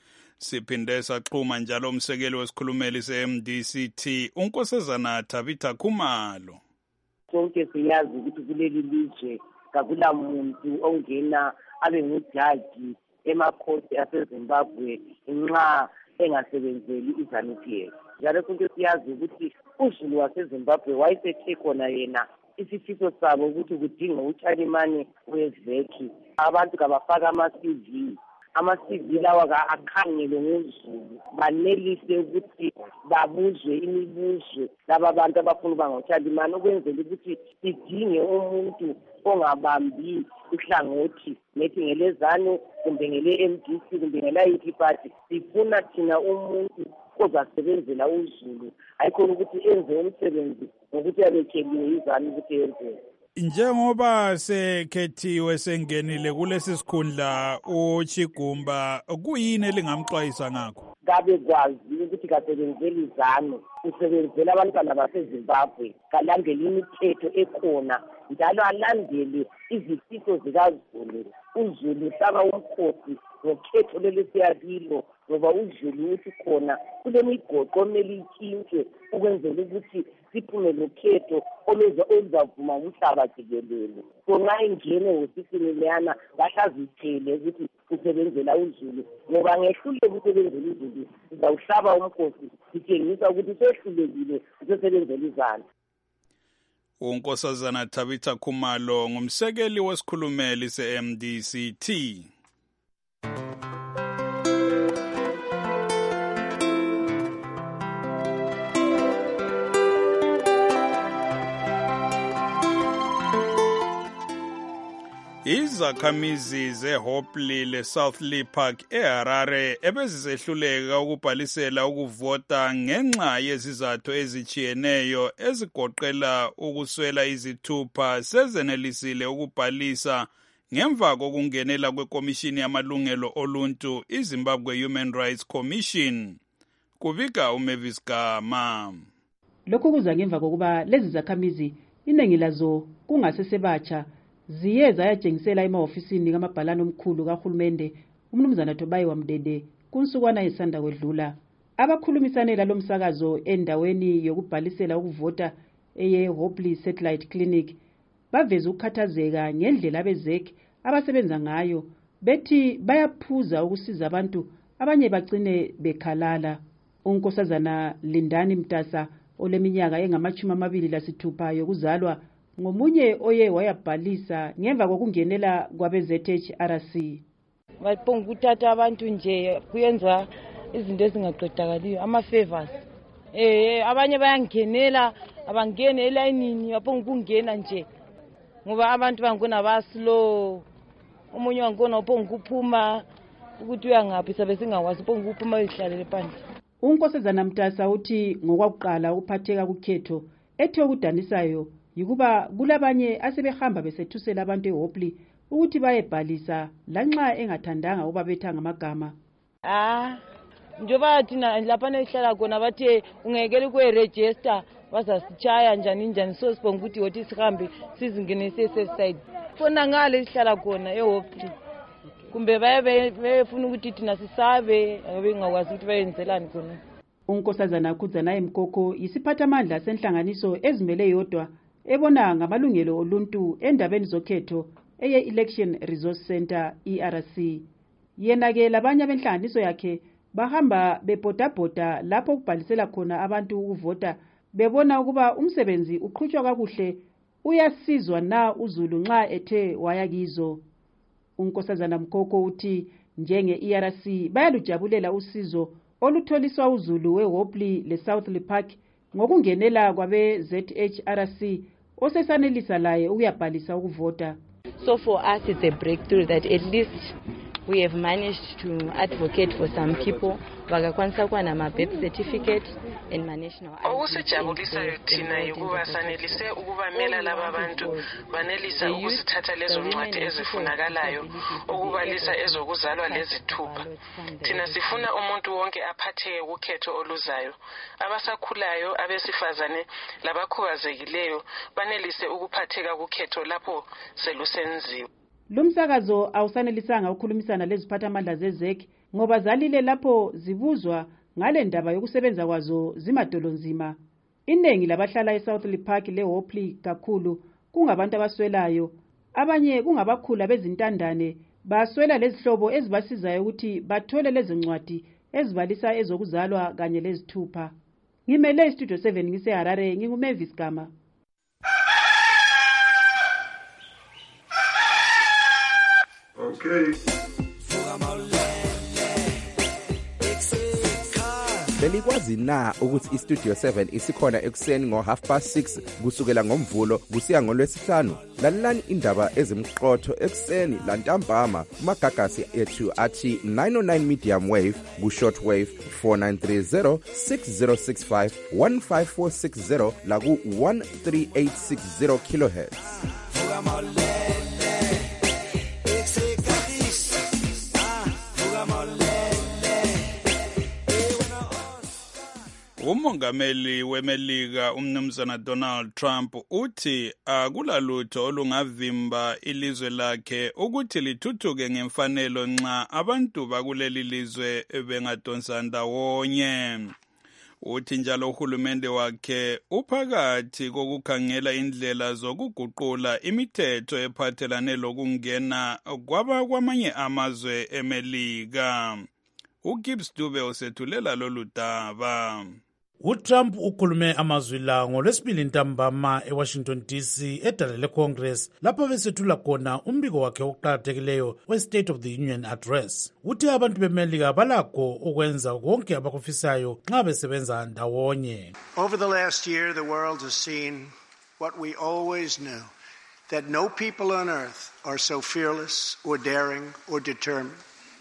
Siphinde saxhuma njalo umsekeli wesikhulumeli se-M D C T uNkosazana Tabitha Khumalo. Sonke siyazi ukuthi kuleli lizwe kakula muntu ongena abe ngujaji emakhoti aseZimbabwe nxa engasebenzeli iZANU P F. Njalo sonke siyazi ukuthi uZulu waseZimbabwe wayesethe khona yena isifiso sabo ukuthi kudinga utshalimane wezeki. Abantu kabafaka ama-C V, ama-C V lawa akhangele ngozulu, banelise ukuthi babuzwe imibuzo laba abantu abafuna ukuba ngotshalimane, ukwenzela ukuthi sidinge umuntu ongabambi ihlangothi nethi ngelezanu kumbe ngele-M D C kumbe ngela-yiphi party. Sifuna thina umuntu ozasebenzela uZulu, ayikhona ukuthi enze umsebenzi ngokuthi abekheliwe izanu ukuthi yenze. Njengoba sekhethiwe sengenile kulesi sikhundla uChigumba, kuyini elingamxwayisa ngakho? Kabe kwazi ukuthi kasebenzeli izanu, usebenzela abantwana baseZimbabwe, kalandele imithetho ekhona njalo alandele izifiso zikaZulu. uZulu uhlaba umkhosi ngokhetho lelesiyabilo ngoba uZulu uthi khona kulemigoqo omele itshintshwe ukwenzela ukuthi siphume lokhetho oluzavuma umhlaba jikelele. Kona ingene ngosisini leyana bahlazithele ukuthi usebenzela uZulu ngoba ngehlule ukusebenzela uZulu uzawuhlaba umkhosi sitshengisa ukuthi sehlulekile usebenzela izandla. uNkosazana Tabitha Khumalo ngumsekeli wesikhulumeli se-M D C T. Izakhamizi zeHopley leSouth Park eHarare ebezisehluleka ukubhalisela ukuvota ngenxa yezizathu ezichiyeneyo ezigoqela ukuswela izithupha sezenelisile ukubhalisa ngemva kokungenela kwekomishini yamalungelo oluntu iZimbabwe Human Rights Commission. Kubika uMavis Gama. Lokhu kuza ngemva kokuba lezi zakhamizi iningi lazo kungasesebatsha ziye zayatshengisela emahofisini kamabhalane omkhulu kahulumende umnumzana Tobayi Wamdede kunsukwana esanda kwedlula. Abakhulumisane lalomsakazo endaweni yokubhalisela ukuvota eye Hopley Satellite Clinic baveza ukukhathazeka ngendlela abezeki abasebenza ngayo, bethi bayaphuza ukusiza abantu abanye bagcine bekhalala. uNkosazana Lindani Mtasa oleminyaka engamachumi amabili lasithupha yokuzalwa ngomunye oye wayabhalisa ngemva kokungenela kwabe-Z H R C. Baphonga ukuthatha abantu nje kuyenza izinto ezingaqedakaliyo, ama-favors. Eh abanye bayangenela, abangene elayinini baphonga ukungena nje ngoba abantu bangona baslow. Umunye wangona uphonga ukuphuma ukuthi uyangaphi sabe singakwazi uphonga ukuphuma uyihlalele phandle. uNkosazana Mtasa uthi ngokwakuqala ukuphatheka kukhetho ethe okudanisayo yikuba kulabanye asebehamba besethusela abantu eHopley ukuthi bayebhalisa lanxa engathandanga uba betha ngamagama. Ah, njoba thina lapha nehlala khona bathe ungekele kwe-register bazasichaya njani njani so sibonga ukuthi wothi sihambe sizingenise side. Fona ngale sihlala khona eHopley. Kumbe baye befuna ukuthi thina sisabe ngabengakwazi ukuthi bayenzelani khona. uNkosazana Khudzana Mkoko isiphathamandla senhlanganiso ezimele yodwa ebona ngamalungelo oluntu endabeni zokhetho eye Election Resource Center E R C. Yena ke labanye benhlanganiso yakhe bahamba bebhodabhoda lapho kubhalisela khona abantu ukuvota bebona ukuba umsebenzi uqhutshwa kakuhle, uyasizwa na uZulu nxa ethe waya kizo. uNkosazana Mkoko uthi njenge E R C bayalujabulela usizo olutholiswa uZulu weHopley leSouth Park ngokungenela kwabe-Z H R C osesanelisa laye ukuyabhalisa ukuvota. So for us it's a breakthrough that at least we have managed to advocate for some people vakakwanisa kuwa nama-birth certificate and ma-national okusijabulisayo thina yukuba sanelise ukubamela laba bantu banelisa ukusithatha lezo ncwadi ezifunakalayo ukubalisa ezokuzalwa lezithupha. Thina sifuna umuntu wonke aphatheke kukhetho oluzayo. Abasakhulayo, abesifazane labakhubazekileyo banelise ukuphatheka kukhetho lapho selusenziwe. Lumsakazo awusanelisanga ukukhulumisana leziphathamandla zezek ngoba zalile lapho zibuzwa ngale ndaba yokusebenza kwazo zimadolonzima. Iningi labahlala eSouthly Park leHopley kakhulu kungabantu abaswelayo, abanye kungabakhula bezintandane baswela lezihlobo ezibasizayo ukuthi bathole lezi ncwadi ezibalisa ezokuzalwa kanye lezithupha. Ngimele iStudio seven ngiseHarare, nginguMavis Gama. Okay. Belikwazi na ukuthi iStudio seven isikhona ekuseni ngo half past six kusukela ngomvulo kusiya ngolwesihlanu? Lalelani indaba ezimqotho ekuseni lantambama kumagagasi ethu athi nine oh nine medium wave ku short wave four nine three zero six zero six five one five four six zero la ku one three eight six zero kilohertz. Umongameli weMelika umnumzana Donald Trump uthi akulalutho olungavimba ilizwe lakhe ukuthi lithuthuke ngemfanelo nxa abantu bakuleli lizwe bengadonsa ndawonye. Uthi njalo uhulumende wakhe uphakathi kokukhangela indlela zokuguqula imithetho ephathelane lokungena kwaba kwamanye amazwe eMelika. uGibbs Dube usethulela lolu daba. uTrump ukhulume amazwi la ngolwesibili ntambama eWashington D C edale leCongress lapho besethula khona umbiko wakhe oqhakathekileyo we-State of the Union Address. Uthi abantu beMelika balakho ukwenza konke abakufisayo nxa besebenza ndawonye. Over the last year, the world has seen what we always knew, that no people on earth are so fearless or daring or determined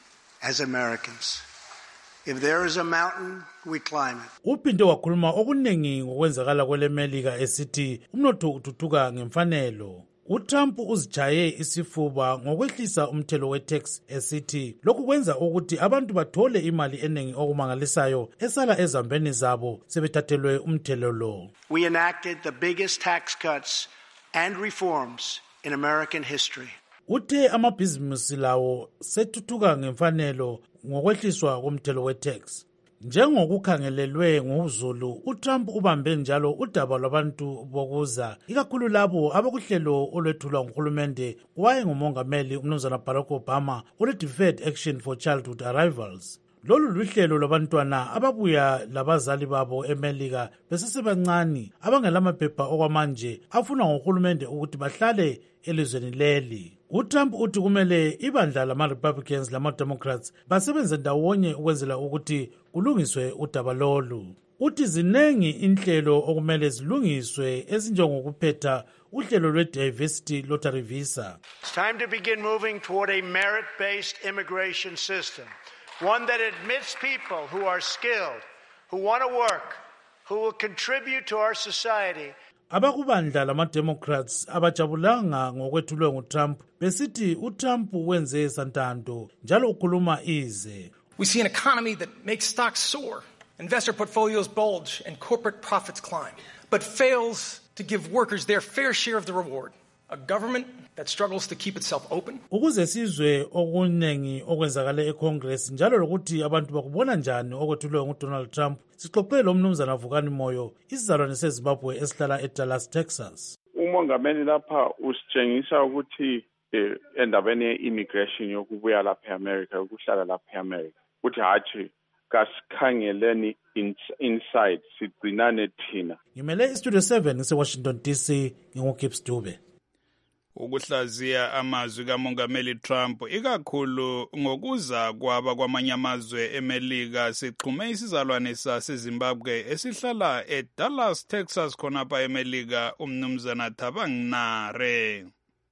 as Americans. If there is a mountain, we climb it. Uphinde wakhuluma okuningi ngokwenzakala kweleMelika esithi umnotho uthuthuka ngemfanelo. uTrump uzijaye isifuba ngokwehlisa umthelo we-tax esithi lokhu kwenza ukuthi abantu bathole imali eningi okumangalisayo esala ezambeni zabo sebethathelwe umthelo lo. We enacted the biggest tax cuts and reforms in American history. Uthe amabhizinisi lawo sethuthuka ngemfanelo ngokwehliswa komthelo we-tax. Njengokukhangelelwe ngozulu, uTrump ubambe njalo udaba lwabantu bokuza, ikakhulu labo abakuhlelo olwethulwa nguhulumende waye ngumongameli umnumzana Barack Obama ole-Deferred Action for Childhood Arrivals. Lolu luhlelo lwabantwana ababuya labazali babo eMelika besesebancane abangelamaphepha okwamanje afuna ngohulumende ukuthi bahlale elizweni leli. uTrump uthi kumele ibandla lama-Republicans lama-Democrats basebenze ndawonye ukwenzela ukuthi kulungiswe udaba lolu. Uthi zinengi inhlelo okumele zilungiswe ezinjengokuphetha uhlelo lwe-diversity lottery visa. It's time to begin moving toward a merit-based immigration system, one that admits people who are skilled, who want to work, who will contribute to our society. Abakubandla lama-Democrats abajabulanga ngokwethulwe nguTrump besithi uTrump wenze santando njalo ukhuluma ize. We see an economy that makes stocks soar, investor portfolios bulge, and corporate profits climb, but fails to give workers their fair share of the reward. A government that struggles to keep itself open. Ukuze sizwe okunengi okwenzakale eCongress njalo lokuthi abantu bakubona njani okwethulwe nguDonald Trump, sixoxele lo mnumzana Vukani Moyo, isizalwane seZimbabwe esihlala eDallas, Texas. Umongameli lapha usitshengisa ukuthi endabeni ye-immigration yokubuya lapha eAmerica, ukuhlala lapha eAmerica, ukuthi hathi kasikhangeleni inside sigcinane thina. Ngimele iStudio seven eseWashington D C, nginguGibbs Dube. Ukuhlaziya amazwi kamongameli Trump ikakhulu ngokuza kwaba kwamanye amazwe eMelika sixhume isizalwane saseZimbabwe esihlala eDallas, Texas khonapha eMelika umnumzana Thabang Nare.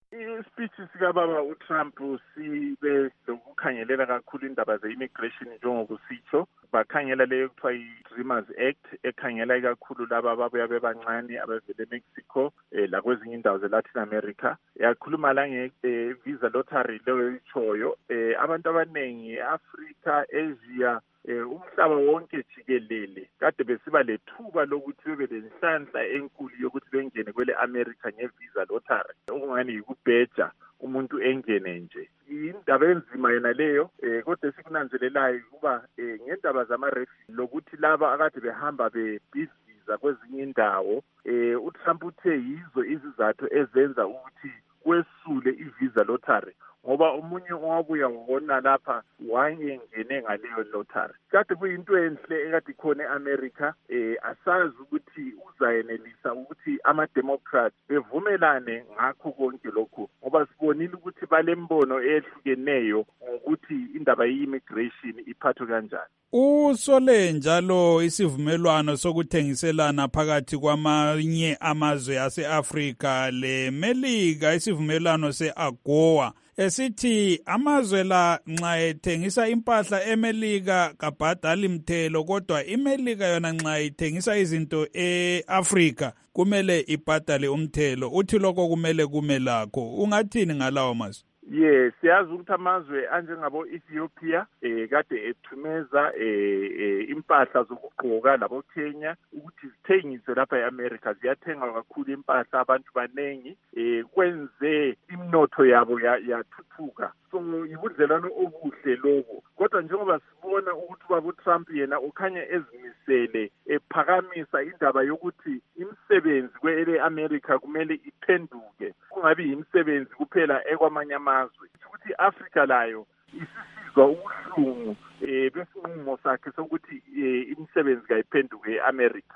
Ispeech sikababa uTrump sibe lokukhangelela kakhulu indaba ze-immigration njengokusitsho. Bakhangela leyo kuthiwa i-Dreamers Act ekhangela kakhulu laba ababuya bebancane abavele eMexico eh, lakwezinye indawo ze-Latin America. Yakhuluma la nge-visa lottery leyo ichoyo. Eh, abantu abanengi e-Africa, Asia, eh, umhlaba wonke jikelele kade besiba lethuba lokuthi bebe lenhlanhla enkulu yokuthi bengene kwele America nge-visa lottery. Okungani yikubheja umuntu engene nje. Indaba enzima yena leyo eh, kodwa sikunanzelelayo kuba eh, ngendaba zama-refugee lokuthi laba akade behamba bebhiziza kwezinye indawo eh, uTrump uthe yizo izizathu ezenza ukuthi kwesule i-visa lottery ngoba umunye owabuya wona lapha wayengene ngaleyo lottery. Kade kuyinto enhle ekade khona eAmerica eh asazi ukuthi uzayenelisa ukuthi ama-Democrats bevumelane ngakho konke lokhu ngoba sibonile ukuthi balembono ehlukeneyo ngokuthi indaba ye-immigration iphathwe kanjani. Usole njalo isivumelwano sokuthengiselana phakathi kwamanye amazwe ase-Afrika leMelika, isivumelwano se-AGOA esithi amazwe la nxa ethengisa impahla eMelika kabhadali mthelo, kodwa iMelika yona nxa ithengisa izinto e-Afrika kumele ibhadale umthelo. Uthi lokho kumele kume lakho. Ungathini ngalawo mazwe? Yes, siyazi ukuthi amazwe anjengabo Ethiopia eh kade ethumeza eh, eh impahla zokugqoka labo Kenya ukuthi zithengise lapha eAmerica. Ziyathenga kakhulu impahla, abantu banengi eh kwenze imnotho yabo yathuthuka. So ibudlelano obuhle lobo. Kodwa njengoba sibona ukuthi baba uTrump yena ukhanya ezimisele ephakamisa indaba yokuthi imisebenzi kwele America kumele iphenduke, kungabi imisebenzi kuphela ekwamanye amazwe, ukuthi iAfrica layo isisizwa ubuhlungu eh besinqumo sakhe sokuthi imisebenzi kayiphenduke eAmerica.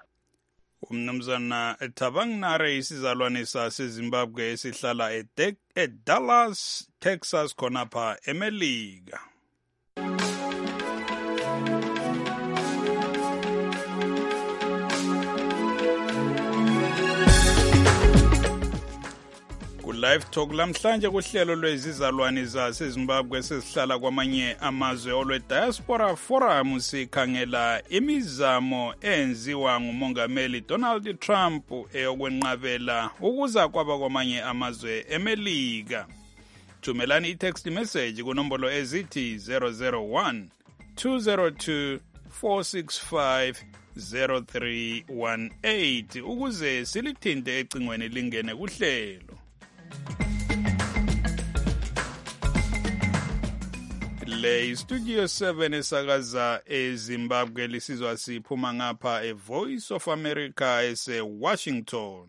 Umnumzana Thabang Nare isizalwane saseZimbabwe esihlala eDallas, Texas khonapha eMelika. Live Talk lamhlanje kuhlelo lwezizalwane zaseZimbabwe sesihlala kwamanye amazwe olwe Diaspora Forum sikhangela imizamo enziwa ngumongameli Donald Trump eyokwenqabela ukuza kwaba kwamanye amazwe eMelika. Thumelani i-text message kunombolo ezithi zero zero one two zero two four six five zero three one eight ukuze silithinte ecingweni lingene kuhlelo. Le Studio seven esakaza eZimbabwe lisizwa siphuma ngapha eVoice of America ese Washington.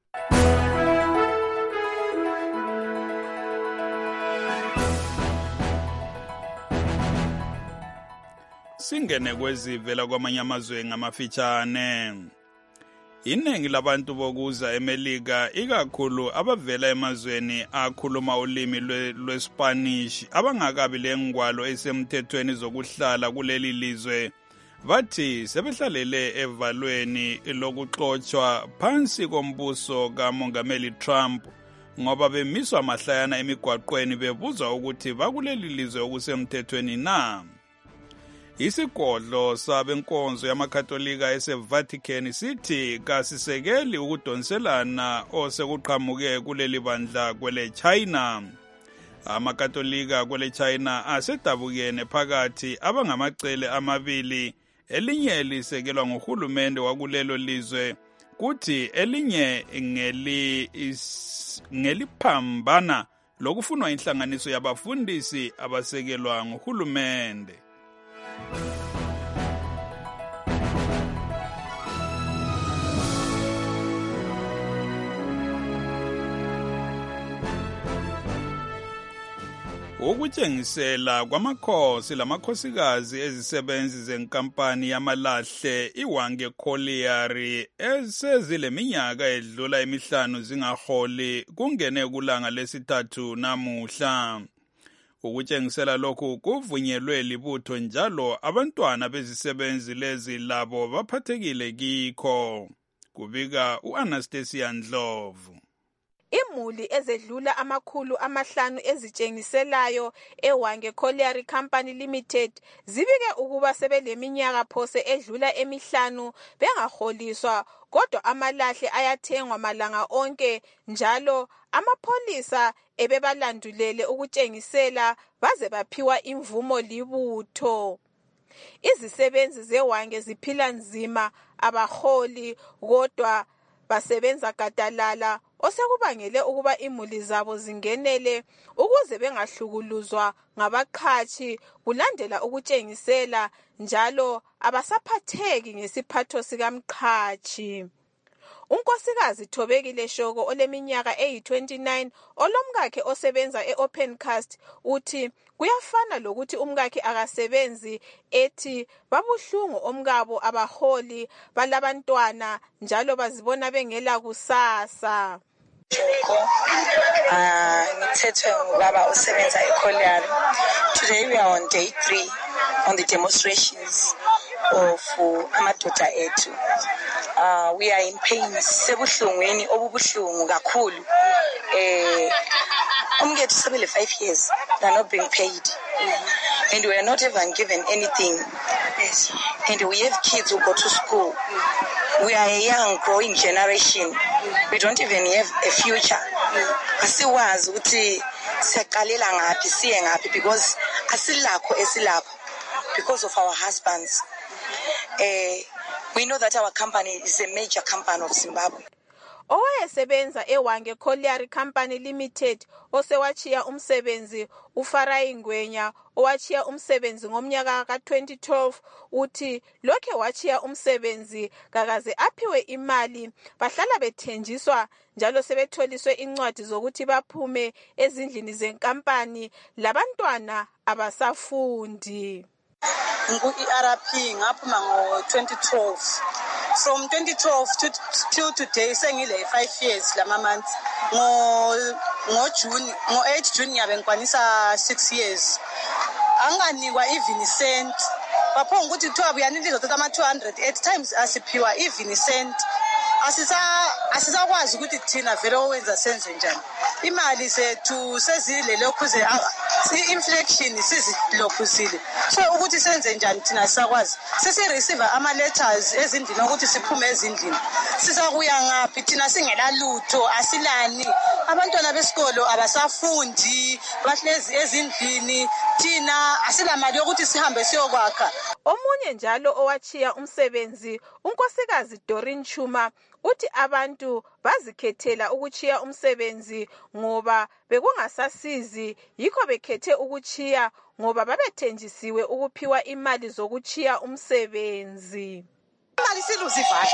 Singene kwezivela kwamanye amazwe ngamafitshane. Iningi labantu bokuza eMelika ikakhulu abavela emazweni akhuluma ulimi lweSpanish abangakabi lengwalo esemthethweni zokuhlala kuleli lizwe bathi sebehlalele evalweni lokuxoxwa phansi kombuso kamongameli Trump ngoba bemiswa mahlayana emigwaqweni bebuzwa ukuthi bakuleli lizwe okusemthethweni na. Isigodlo sabenkonzo yamakatolika eseVatican sithi kasisekeli ukudonselana osekuqhamuke kuleli bandla kwele China. Amakatolika kwele China asedabukene phakathi abangamacele amabili, elinye lisekelwa ngohulumende wakulelo lizwe kuthi elinye ngeli ngeliphambana lokufunwa inhlanganiso yabafundisi abasekelwa ngohulumende. Ukutshengisela kwamakhosi lamakhosikazi ezisebenzi zenkampani yamalahle iWange Colliery esezileminyaka edlula emihlanu zingaholi kungene kulanga lesithathu namuhla. Ukutshengisela lokhu kuvunyelwe libutho njalo abantwana bezisebenzi lezi labo baphathekile kikho. Kubika uAnastasia Ndlovu. imuli ezedlula amakhulu amahlanu ezitshengiselayo eWange Colliery Company Limited zibike ukuba sebeleminyaka phose edlula emihlanu bengaholiswa, kodwa amalahle ayathengwa malanga onke njalo amapholisa ebebalandulele ukutshengisela baze baphiwa imvumo libutho. Izisebenzi zeWange ziphila nzima, abaholi kodwa basebenza gadalala, osekubangele ukuba imuli zabo zingenele ukuze bengahlukuluzwa ngabaqhashi kulandela ukutshengisela njalo abasaphatheki ngesiphatho sikamqhashi. Unkosikazi Thobekile Shoko oleminyaka eyi twenty-nine olomkakhe osebenza e-Opencast uthi kuyafana lokuthi umkakhe akasebenzi, ethi babuhlungu omkabo abaholi balabantwana njalo bazibona bengela kusasa. Ah, ngithethwe ngubaba osebenza eColliery. Today we are on day three on the demonstrations of amadoda ethu. Uh, we are in pain, sebuhlungweni obubuhlungu kakhulu. Eh, umngethu sebele five years, they are not being paid. Mm-hmm. And we are not even given anything. Yes. And we have kids who go to school. Mm-hmm. We are a young growing generation. Mm-hmm. We don't even have a future. Asiwazi ukuthi siyaqalela ngaphi siye ngaphi because asilakho esilapho because of our husbands. Eh, we know that our company is a major company of Zimbabwe. Owayesebenza eWange Colliery Company Limited osewachiya umsebenzi uFarai Ngwenya owachiya umsebenzi ngomnyaka ka twenty twelve uthi lokhe wachiya umsebenzi kakaze aphiwe imali, bahlala bethenjiswa njalo sebetholiswe incwadi zokuthi baphume ezindlini zenkampani, labantwana abasafundi. Ngu-E R P ngaphuma ngo twenty twelve. From twenty twelve to till today sengile five years lama months. Ngo ngo June, ngo eight June ngiyabe ngikwanisa six years. Anganikwa even cent. Bapho ukuthi kuthiwa buyanilizwa thatha ama two hundred eight times asiphiwa even cent. Asisa asisakwazi ukuthi thina vele owenza senze njani. Imali sethu sezile lokhuze i-inflation sizilokhuzile. So ukuthi senze njani thina sisakwazi. Sesi receive ama letters ezindlini ukuthi siphume ezindlini. Sisakuya ngaphi thina singela lutho, asilani. Abantwana besikolo abasafundi, bahlezi ezindlini, thina asilamali yokuthi sihambe siyokwakha. Omunye njalo owachiya umsebenzi unkosikazi Doreen Chuma uthi abantu bazikhethela ukuchiya umsebenzi ngoba bekungasasizi, yikho bekhethe ukuchiya ngoba babethenjisiwe ukuphiwa imali zokuchiya umsebenzi. Imali siluzivana.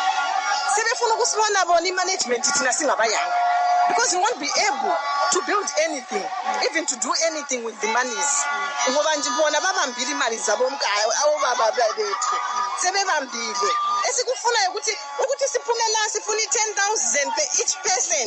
Sebefuna ukusibona bona imanagement thina singabayanga. Because we won't be able to build anything, even to do anything with the monies. Ngoba nje bona babambile imali zabo mkayo awobaba bethu. Sebebambile. Esikufuna ukuthi ukuthi siphume la sifuna ten thousand per each person.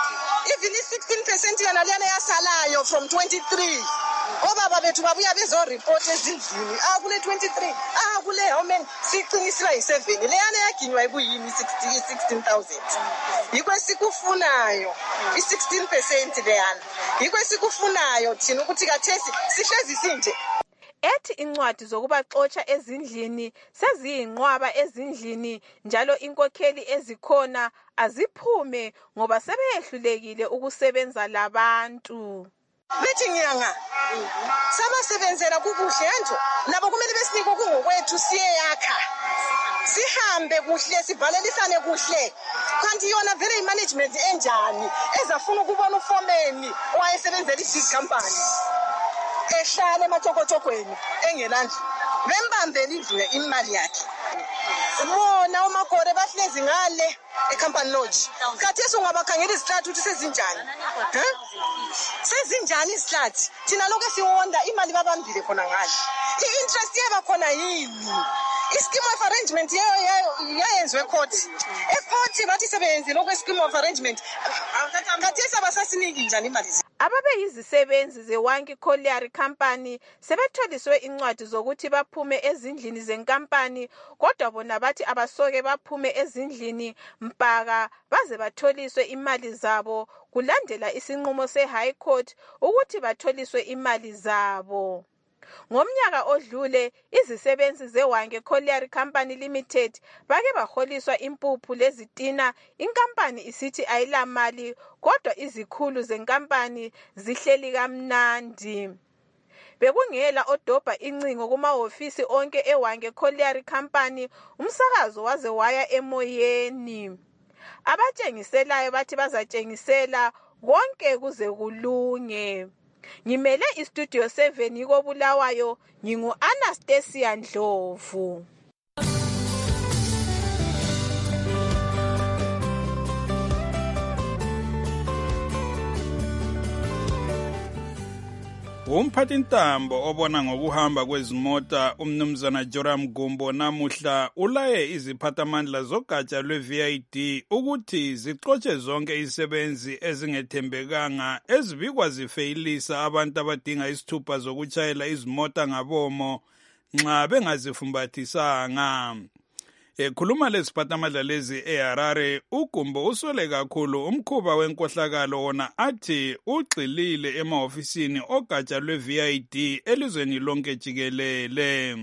Even if sixteen percent yana lena yasalayo from twenty-three. Obaba bethu babuya bezo report ezindlini. Ah kule twenty-three. Ah kule how many siqiniswa yi seven. Leyana yaginywa ibuyini sixteen thousand. Yikho sikufunayo i sixteen percent leyana. Yikho sikufunayo thina ukuthi kathesi sihlezi sinje. Ethi incwadi zokubaxotsha ezindlini seziyinqwaba ezindlini njalo inkokheli ezikhona aziphume ngoba sebeyehlulekile ukusebenza labantu. Bethi ngiyanga sabasebenzela kukuhle nje nabo kumele besinike kungokwethu siyeyakha sihambe kuhle sivalelisane kuhle kanti yona vele imanagement enjani ezafuna ukubona ufomeni owayesebenzela i-big company ehlale emathokotokweni engelandlu bembambele indlu imali yakhe. Bona umakore bahlezi ngale eCompany Lodge. Kathesi ungabakhangela izihlathi ukuthi sezinjani? Huh? Sezinjani izihlathi? Thina lokho siwonda imali babambile khona ngale. I-interest yeba khona yini? I-scheme of arrangement yayenzwe court. E-court bathi sebenze lokho scheme of arrangement. Kathesi abasasiniki njani imali? ababeyizisebenzi ze-Wangi Colliery Company sebetholiswe incwadi zokuthi baphume ezindlini zenkampani, kodwa bona bathi abasoke baphume ezindlini mpaka baze batholiswe imali zabo kulandela isinqumo se-High Court ukuthi batholiswe imali zabo. Ngomnyaka odlule izisebenzi ze-Wangi Colliery Company Limited bake baholiswa impuphu lezitina, inkampani isithi ayilamali kodwa izikhulu zenkampani zihleli kamnandi. Bekungela odobha incingo kumahofisi onke e-Wangi Colliery Company, umsakazo waze waya emoyeni. Abatshengiselayo bathi bazatshengisela konke kuze kulunge. Ngimele istudio seven yiko Bulawayo, ngingu Anastasia Ndlovu. Umphathi ntambo obona ngokuhamba kwezimota umnumzana Joram Gumbo namuhla ulaye iziphathamandla zogatsha lwe-V I D ukuthi zixotshe zonke izisebenzi ezingethembekanga ezibikwa zifeyilisa abantu abadinga isithupha zokutshayela izimota ngabomo nxa bengazifumbathisanga. Ekhuluma leziphathamandla lezi eHarare, uGumbo uswele kakhulu umkhuba wenkohlakalo wona athi ugxilile emahofisini ogatsha lwe-V I D elizweni lonke jikelele.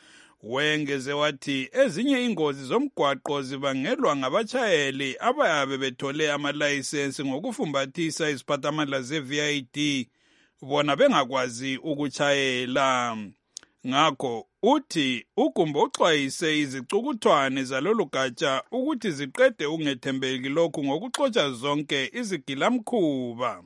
Wengeze wathi ezinye ingozi zomgwaqo zibangelwa ngabatshayeli abayabe bethole amalayisensi ngokufumbathisa iziphathamandla ze-V I D bona bengakwazi ukutshayela. Ngakho uthi uGumbo uxwayise izicukuthwane zalolu gatsha ukuthi ziqede ukungethembeki lokhu ngokuxotsha zonke izigilamkhuba.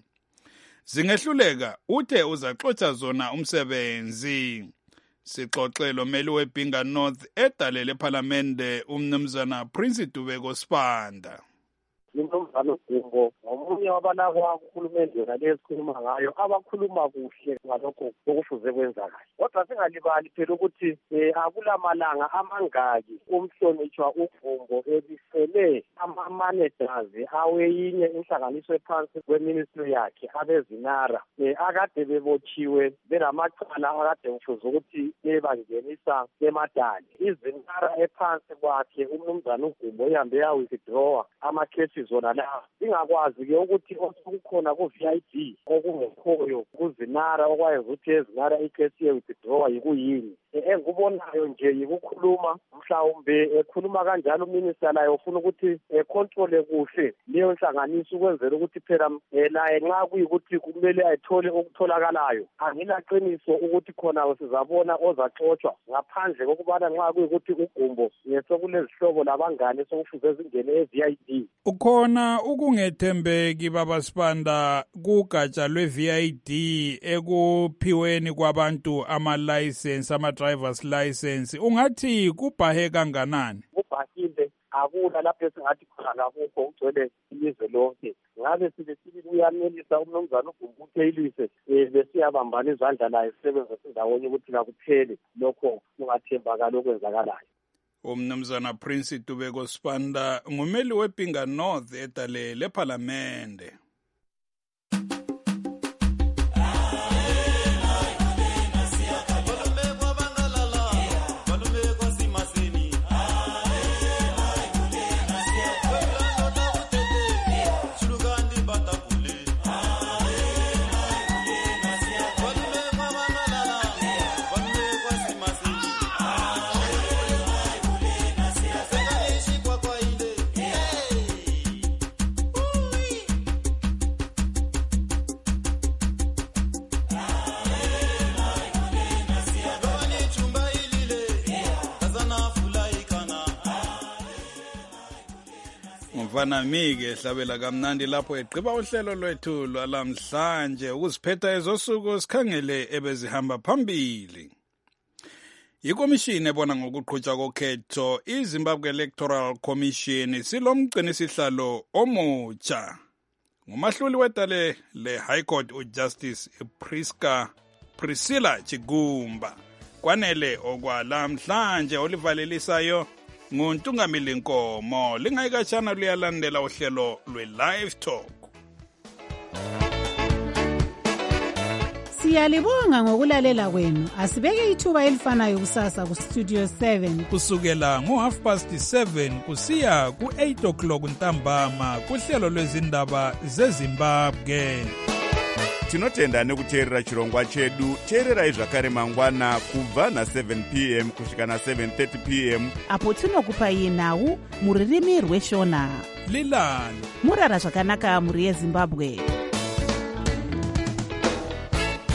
Zingehluleka uthe uzaxotsha zona umsebenzi. Sixoxelo meli weBinga North edalele eParliamente umnumzana Prince Dubeko Sibanda. Umnumzana Gumbo ngomunye wabalakwa uhulumende nale esikhuluma ngayo abakhuluma kuhle ngalokho okufuze kwenzakala. Kodwa singalibali phela ukuthi akulamalanga amangaki umhlonitshwa uGumbo ebisele ama-managers aweyinye inhlanganiso ephansi kweministry yakhe abezinara akade bebotshiwe belamacala akade kufuze ukuthi bebangenisa emadali. Izinara ephansi kwakhe umnumzana uGumbo ihambe ya-withdraw amakhesi zona la ingakwazi-ke ukuthi okukhona ku-V I D okungekhoyo kuzinara okwayenza ukuthi ezinara ikhesi ye-withdraw yikuyini. Engikubonayo nje yikukhuluma mhlawumbe ekhuluma kanjalo uminister layo ufuna ukuthi econtrole kuhle leyo nhlanganiso ukwenzela ukuthi phela naye nxa kuyikuthi kumele ayithole okutholakalayo angilaqiniso ukuthi khona sizabona ozaxotshwa ngaphandle kokubana nxa kuyikuthi uGumbo ngesokulezihlobo labangane sokufuze zingene e-V I D. Ukhona ukungethembeki baba Sibanda kugatsha lwe-V I D ekuphiweni kwabantu ama-license ama-driver's license, ungathi kubhahe kanganani? Kubhahile akula lapho esingathi khona lakukho ugcwele ilizwe lonke. Ngabe sibe sibili uyanelisa umnumzana uGumbo utheyilise besiyabambana izandla laye sisebenza sindawonye ukuthi kakuphele lokho kungathembakala okwenzakalayo. Umnumzana Prince Dubeko Sibanda ngumeli weBinga North edalele eParliamente. Mfana mike hlabela kamnandi lapho eqhiba uhlelo lwethu lwalamhlanje ukuziphetha ezosuku sikhangele ebezihamba phambili. Ikomishini ebona ngokuqhutshwa kokhetho iZimbabwe Electoral Commission silomgcini sihlalo omutsha. Ngumahluli wedale le High Court uJustice Priska Priscilla Chigumba. Kwanele okwalamhlanje olivalelisayo nguntungamili Nkomo lingayikatshana luyalandela uhlelo lwe-Live Talk. Siyalibonga ngokulalela kwenu. Asibeke ithuba elifanayo kusasa ku Studio seven. Kusukela ngo half past seven kusiya ku eight o'clock ntambama kuhlelo lwezindaba zeZimbabwe. Tinotenda nekuteerera chirongwa chedu. Teererai zvakare mangwana kubva na seven p m kusvika na seven thirty p m apo tinokupai nhau muririmi rweshona. Lilani murara zvakanaka muri yeZimbabwe.